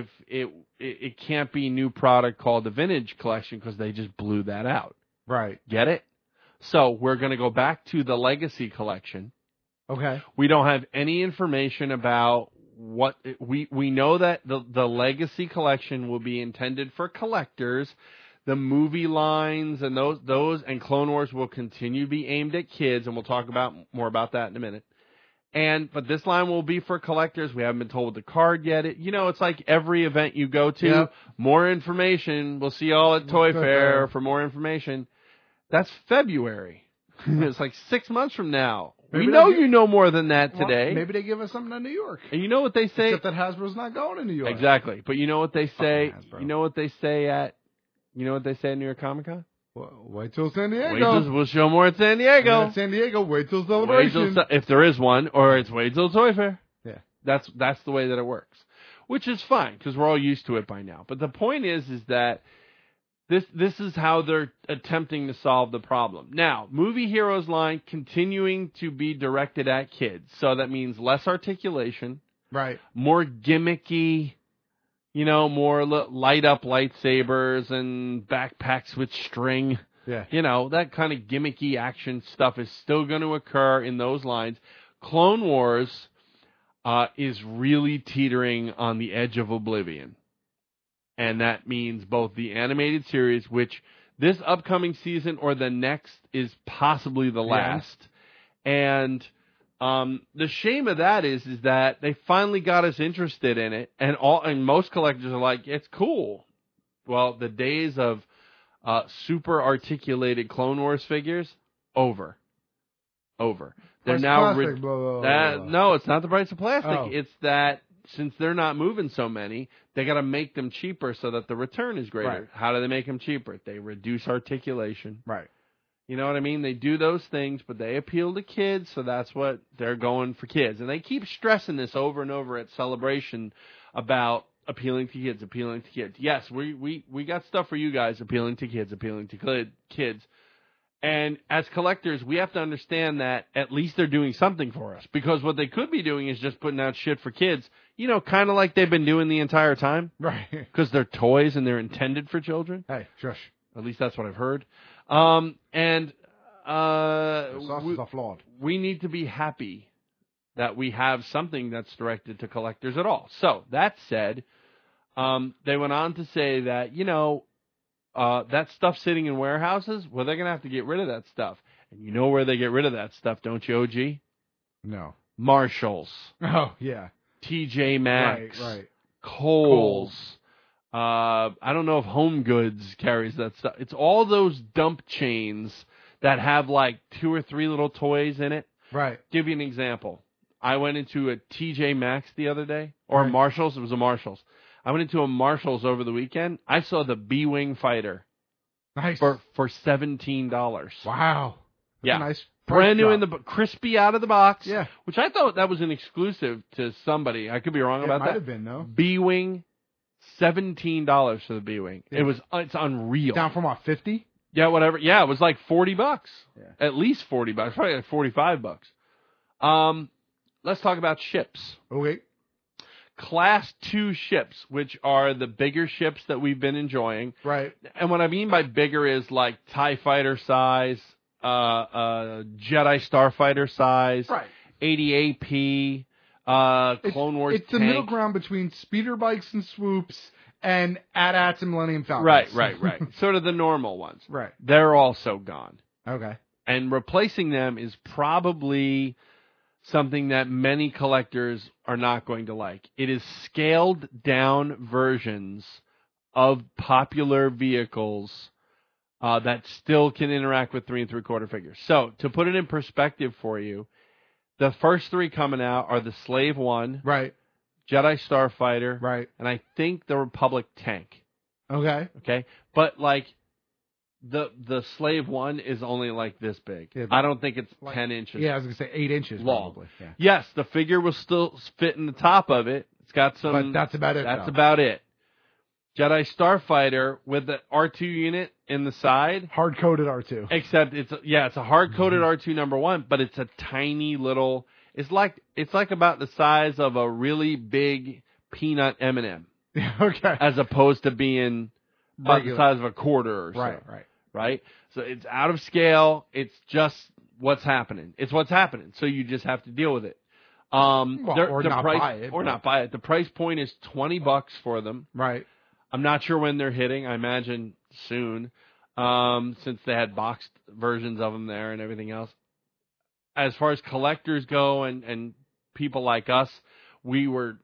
N: it can't be new product called the Vintage Collection because they just blew that out.
M: Right.
N: Get it? So we're going to go back to the Legacy Collection.
M: Okay.
N: We don't have any information about what we know that the Legacy Collection will be intended for collectors. The movie lines and those and Clone Wars will continue to be aimed at kids, and we'll talk more about that in a minute. But this line will be for collectors. We haven't been told the card yet. It's like every event you go to.
M: Yep.
N: More information. We'll see you all at Toy Fair for more information. That's February. It's like 6 months from now. Maybe we know you know more than that today.
M: Maybe they give us something in New York.
N: And you know what they say?
M: Except that Hasbro's not going to New York.
N: Exactly. But you know what they say? You know what they say at New York Comic Con?
M: Wait till San Diego.
N: We'll show more at San Diego.
M: And at San Diego, wait till Celebration.
N: If there is one, or it's wait till Toy Fair.
M: Yeah.
N: That's the way that it works. Which is fine, because we're all used to it by now. But the point is that this is how they're attempting to solve the problem. Now, Movie Heroes line continuing to be directed at kids. So that means less articulation.
M: Right.
N: More gimmicky, more light up lightsabers and backpacks with string.
M: Yeah.
N: That kind of gimmicky action stuff is still going to occur in those lines. Clone Wars is really teetering on the edge of oblivion. And that means both the animated series, which this upcoming season or the next is possibly the last. And the shame of that is that they finally got us interested in it, and most collectors are like, it's cool. Well, the days of super articulated Clone Wars figures, over. They're now
M: plastic, blah, blah, blah.
N: No, it's not the price of plastic.
M: Oh.
N: It's that since they're not moving so many, they got to make them cheaper so that the return is greater.
M: Right.
N: How do they make them cheaper? They reduce articulation.
M: Right.
N: You know what I mean? They do those things, but they appeal to kids, so that's what they're going for kids. And they keep stressing this over and over at Celebration about appealing to kids. Yes, we got stuff for you guys, appealing to kids. And as collectors, we have to understand that at least they're doing something for us. Because what they could be doing is just putting out shit for kids, kind of like they've been doing the entire time.
M: Right.
N: Because they're toys and they're intended for children.
M: Hey, shush.
N: At least that's what I've heard.
M: The sauces are flawed.
N: We need to be happy that we have something that's directed to collectors at all. So, that said, they went on to say that, that stuff sitting in warehouses, well, they're going to have to get rid of that stuff. And you know where they get rid of that stuff, don't you, OG?
M: No.
N: Marshalls.
M: Oh, yeah.
N: TJ Maxx,
M: Right.
N: Kohl's. I don't know if Home Goods carries that stuff. It's all those dump chains that have like 2 or 3 little toys in it.
M: Right.
N: Give you an example. I went into a TJ Maxx the other day, or
M: Right.
N: Marshalls. It was a Marshalls. I went into a Marshalls over the weekend. I saw the B-Wing fighter.
M: Nice.
N: For $17.
M: Wow. That's
N: Yeah.
M: a nice price
N: Brand new
M: drop.
N: in the crispy out of the box.
M: Yeah.
N: Which I thought that was an exclusive to somebody. I could be wrong about
M: It
N: that.
M: might have been, though.
N: B-Wing, $17 for the B-Wing.
M: Yeah.
N: It's unreal.
M: Down from what, 50?
N: Yeah, whatever. Yeah, it was like $40.
M: Yeah.
N: At least $40. Probably like $45. Let's talk about ships.
M: Okay.
N: Class 2 ships, which are the bigger ships that we've been enjoying.
M: Right.
N: And what I mean by bigger is like TIE fighter size, Jedi Starfighter size,
M: Right.
N: 80 AP, Clone Wars
M: It's the
N: tank.
M: middle ground between speeder bikes and swoops and AT-ATs and Millennium Falcons.
N: Right. Sort of the normal ones.
M: Right.
N: They're also gone.
M: Okay.
N: And replacing them is probably something that many collectors are not going to like. It is scaled down versions of popular vehicles that still can interact with 3 3/4 figures. So, to put it in perspective for you, the first 3 coming out are the Slave One,
M: Right.
N: Jedi Starfighter,
M: Right.
N: and I think the Republic tank.
M: Okay.
N: Okay? But like the Slave One is only like this big.
M: Yeah,
N: I don't think it's
M: like-
N: 10 inches.
M: Yeah, I was going to say 8 inches
N: long.
M: probably. Yeah.
N: Yes, the figure will still fit in the top of it. It's got some.
M: But that's about it,
N: That's
M: though.
N: about it. Jedi Starfighter with the R2 unit in the side,
M: Hard-coded R2.
N: except it's a hard-coded R2 number 1, but it's a tiny little. It's like about the size of a really big peanut M&M,
M: Okay.
N: as opposed to being about the
M: Regular.
N: size of a quarter or so. Right? So it's out of scale. It's just what's happening. It's what's happening. So you just have to deal with it.
M: Or not buy it.
N: Or not buy it. The price point is $20 for them.
M: Right.
N: I'm not sure when they're hitting. I imagine soon, since they had boxed versions of them there and everything else. As far as collectors go and people like us, we're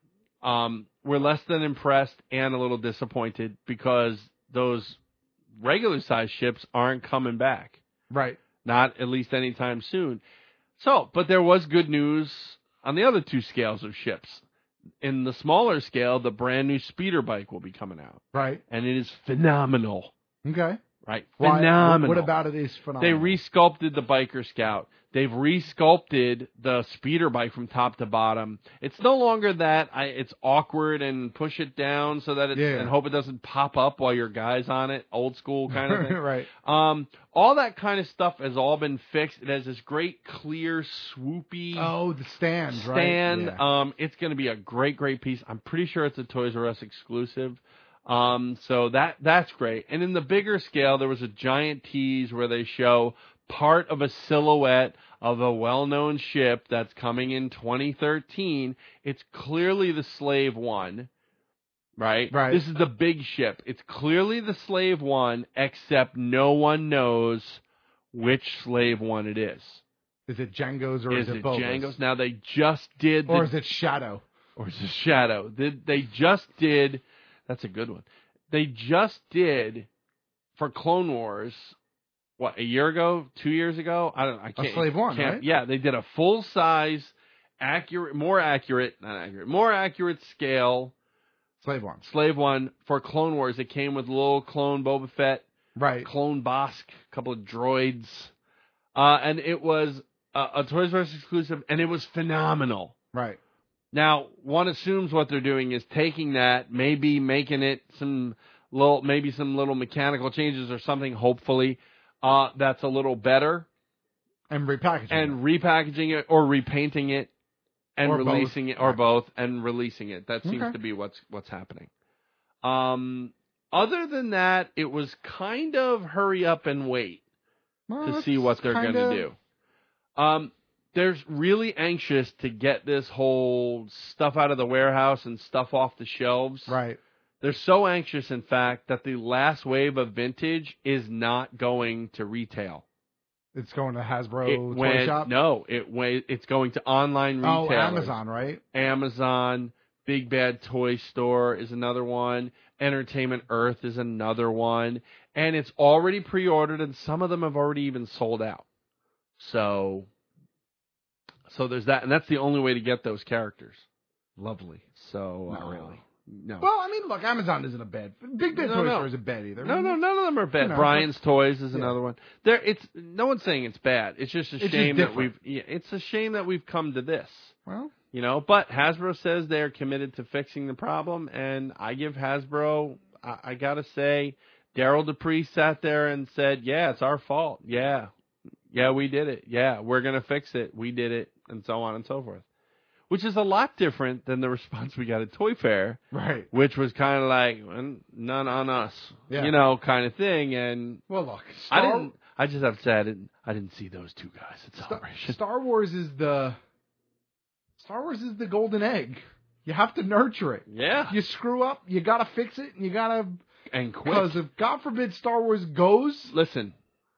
N: less than impressed and a little disappointed because those regular size ships aren't coming back.
M: Right.
N: Not at least anytime soon. So, but there was good news on the other 2 scales of ships. In the smaller scale, the brand new speeder bike will be coming out.
M: Right.
N: And it is phenomenal.
M: Okay.
N: Right.
M: Why-
N: Phenomenal.
M: What about it is phenomenal?
N: They resculpted the Biker Scout. They've resculpted the speeder bike from top to bottom. It's no longer that it's awkward and push it down so that and hope it doesn't pop up while your guy's on it. Old school kind of thing.
M: Right.
N: All that kind of stuff has all been fixed. It has this great, clear, swoopy
M: the stand, right?
N: stand.
M: Yeah.
N: It's going to be a great, great piece. I'm pretty sure it's a Toys R Us exclusive. So that's great. And in the bigger scale, there was a giant tease where they show part of a silhouette of a well-known ship that's coming in 2013. It's clearly the Slave One, right?
M: Right.
N: This is the big ship. It's clearly the Slave One, except no one knows which Slave One it is.
M: Is it Django's or is it Boba's?
N: Django's? Now, they just did...
M: Or is it Shadow?
N: Or is it Shadow? They just did... That's a good one. They just did, for Clone Wars... What, a year ago? 2 years ago? I can't.
M: A Slave One, right?
N: Yeah, they did a full-size, more accurate scale
M: Slave
N: One for Clone Wars. It came with little clone Boba Fett,
M: right?
N: Clone Bosk, a couple of droids, and it was a Toys R Us exclusive, and it was phenomenal.
M: Right.
N: Now, one assumes what they're doing is taking that, maybe making it some little mechanical changes or something, hopefully. That's a little better.
M: And repackaging
N: it or repainting it and
M: or
N: releasing
M: both.
N: it or both and releasing it. That seems
M: Okay.
N: to be what's happening. Other than that, it was kind of hurry up and wait to see what they're going to do. They're really anxious to get this whole stuff out of the warehouse and stuff off the shelves.
M: Right.
N: They're so anxious, in fact, that the last wave of vintage is not going to retail.
M: It's going to Hasbro toy
N: went,
M: shop?
N: No, it's going to online retailers.
M: Oh, Amazon, right?
N: Amazon, Big Bad Toy Store is another one. Entertainment Earth is another one. And it's already pre-ordered, and some of them have already even sold out. So there's that, and that's the only way to get those characters.
M: Lovely.
N: So
M: Not really.
N: No.
M: Well, I mean, look, Amazon isn't a bad. Big Bad Toy Store isn't bad either.
N: No, none of them are bad. Brian's Toys is another one. No one's saying it's bad. It's just a shame that it's a shame that we've come to this.
M: Well,
N: but Hasbro says they're committed to fixing the problem, and I give Hasbro. I gotta say, Daryl Dupree sat there and said, "Yeah, it's our fault. Yeah, we did it. Yeah, we're gonna fix it. We did it," and so on and so forth. Which is a lot different than the response we got at Toy Fair,
M: right?
N: Which was kind of like none on us, kind of thing. And
M: well, look,
N: I just have to say I didn't see those two guys at Celebration.
M: Star Wars is the golden egg. You have to nurture it.
N: Yeah.
M: You screw up, you gotta fix it, and you gotta
N: and quick.
M: Because if God forbid Star Wars goes,
N: listen.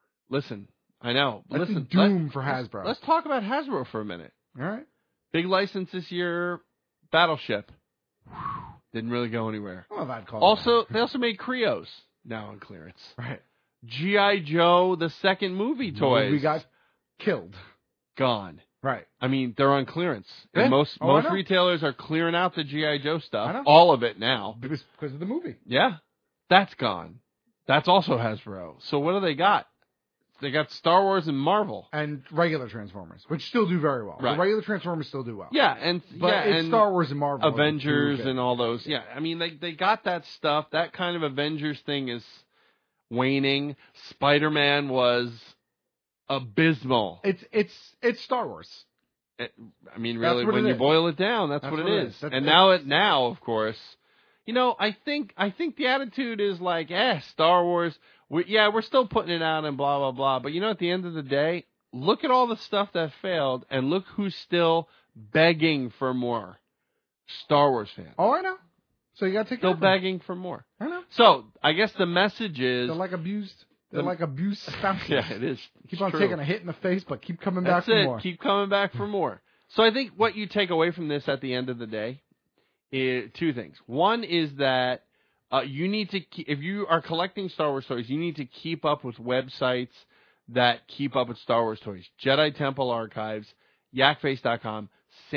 N: I know.
M: That's doom for Hasbro.
N: Let's talk about Hasbro for a minute.
M: All right.
N: Big license this year, Battleship. Didn't really go anywhere.
M: Well, I'd call
N: they also made Krios now on clearance.
M: Right.
N: G.I. Joe, the second movie toys.
M: We got killed.
N: Gone.
M: Right.
N: I mean, they're on clearance.
M: Yeah.
N: And most retailers are clearing out the G.I. Joe stuff. All of it now.
M: Because of the movie.
N: Yeah. That's gone. That's also Hasbro. So what do they got? They got Star Wars and Marvel.
M: And regular Transformers, which still do very well.
N: Right.
M: The regular Transformers still do well.
N: Yeah,
M: it's Star Wars and Marvel.
N: Avengers and all those. Yeah, I mean, they got that stuff. That kind of Avengers thing is waning. Spider-Man was abysmal.
M: It's Star Wars.
N: I mean, really, when you boil it down, that's what it is. And now, of course, I think the attitude is like, Star Wars. We're still putting it out and blah, blah, blah. But, at the end of the day, look at all the stuff that failed and look who's still begging for more. Star Wars fans.
M: Oh, I know. So you got to take
N: still begging for more.
M: I know.
N: So I guess the message is...
M: They're like abused. They're like abused spouses.
N: Yeah, it is.
M: Keep on taking a hit in the face, but keep coming back for more.
N: Keep coming back for more. So I think what you take away from this at the end of the day is two things. One is that you need to, if you are collecting Star Wars toys, you need to keep up with websites that keep up with Star Wars toys. Jedi Temple Archives, yakface.com,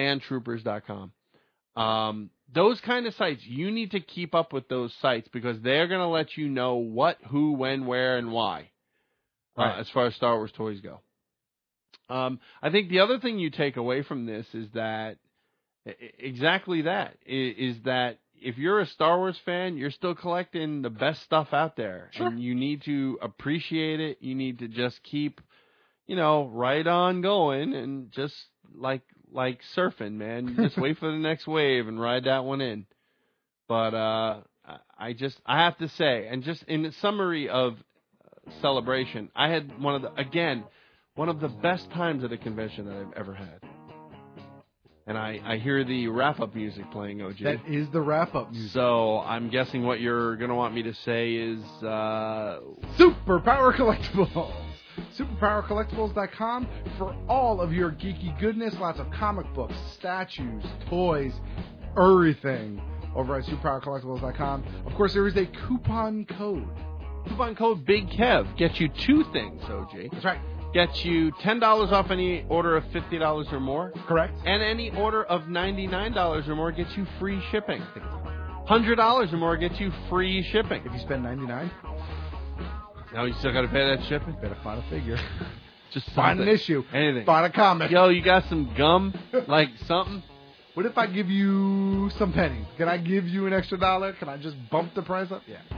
N: sandtroopers.com. Those kind of sites, you need to keep up with those sites because they're going to let you know what, who, when, where, and why as far as Star Wars toys go. I think the other thing you take away from this is that exactly that, is that if you're a Star Wars fan, you're still collecting the best stuff out there.
M: Sure.
N: And you need to appreciate it. You need to just keep, right on going and just like surfing, man. You just wait for the next wave and ride that one in. But I have to say, and just in the summary of Celebration, I had one of the best times at a convention that I've ever had. And I hear the wrap-up music playing, OG.
M: That is the wrap-up music.
N: So I'm guessing what you're going to want me to say is...
M: Superpower Collectibles. Superpowercollectibles.com for all of your geeky goodness. Lots of comic books, statues, toys, everything over at superpowercollectibles.com. Of course, there is a coupon code.
N: Coupon code Big Kev gets you two things, OG.
M: That's right.
N: Gets you $10 off any order of $50 or more.
M: Correct.
N: And any order of $99 or more gets you free shipping. $100 or more gets you free shipping.
M: If you spend $99,
N: now you still got to pay that shipping?
M: Better find a figure.
N: Just
M: find an issue.
N: Anything.
M: Find a comic.
N: Yo, you got some gum? Like something?
M: What if I give you some pennies? Can I give you an extra $1? Can I just bump the price up? Yeah.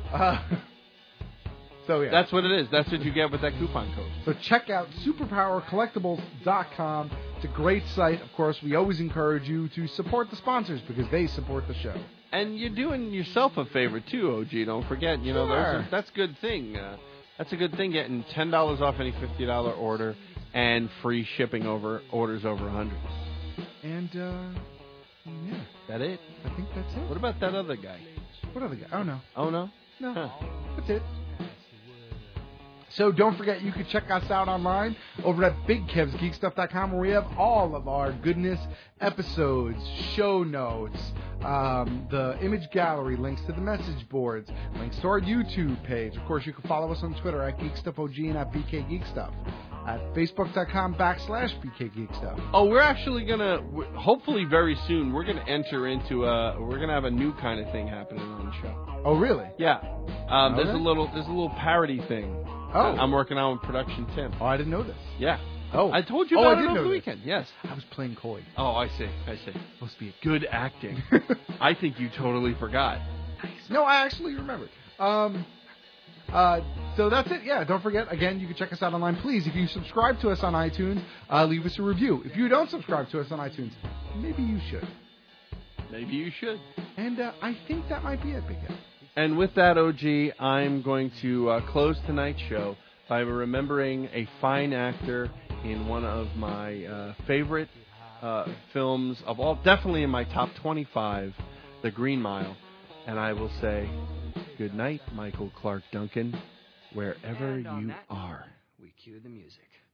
M: So, yeah.
N: That's what it is. That's what you get with that coupon code.
M: So check out superpowercollectibles.com. It's a great site. Of course, we always encourage you to support the sponsors because they support the show.
N: And you're doing yourself a favor, too, OG. Don't forget, that's a good thing. That's a good thing, getting $10 off any $50 order and free shipping over orders over 100.
M: And, yeah.
N: That it?
M: I think that's it.
N: What about that other guy?
M: What other guy? Oh, no.
N: Oh, no?
M: No.
N: Huh.
M: That's it. So don't forget, you can check us out online over at BigKevsGeekStuff.com, where we have all of our goodness, episodes, show notes, the image gallery, links to the message boards, links to our YouTube page. Of course, you can follow us on Twitter at GeekStuffOG and at BKGeekStuff. At Facebook.com/BKGeekStuff.
N: Oh, we're actually gonna, hopefully very soon, we're gonna enter into we're gonna have a new kind of thing happening on the show.
M: Oh, really?
N: Yeah. There's a little parody thing.
M: Oh.
N: I'm working on with Production Tim.
M: Oh, I didn't know this.
N: Yeah.
M: Oh.
N: I told you about
M: I
N: it
M: did
N: over
M: know
N: the
M: this.
N: weekend. Yes.
M: I was playing coy.
N: Oh, I see. Must be good acting. I think you totally forgot.
M: No, I actually remembered. So that's it. Yeah, don't forget, again, you can check us out online. Please, if you subscribe to us on iTunes, leave us a review. If you don't subscribe to us on iTunes, maybe you should.
N: Maybe you should.
M: And I think that might be it, Big Ed.
N: And with that, OG, I'm going to close tonight's show by remembering a fine actor in one of my favorite films of all, definitely in my top 25, The Green Mile. And I will say, good night, Michael Clark Duncan, wherever you are.
L: We cue the music.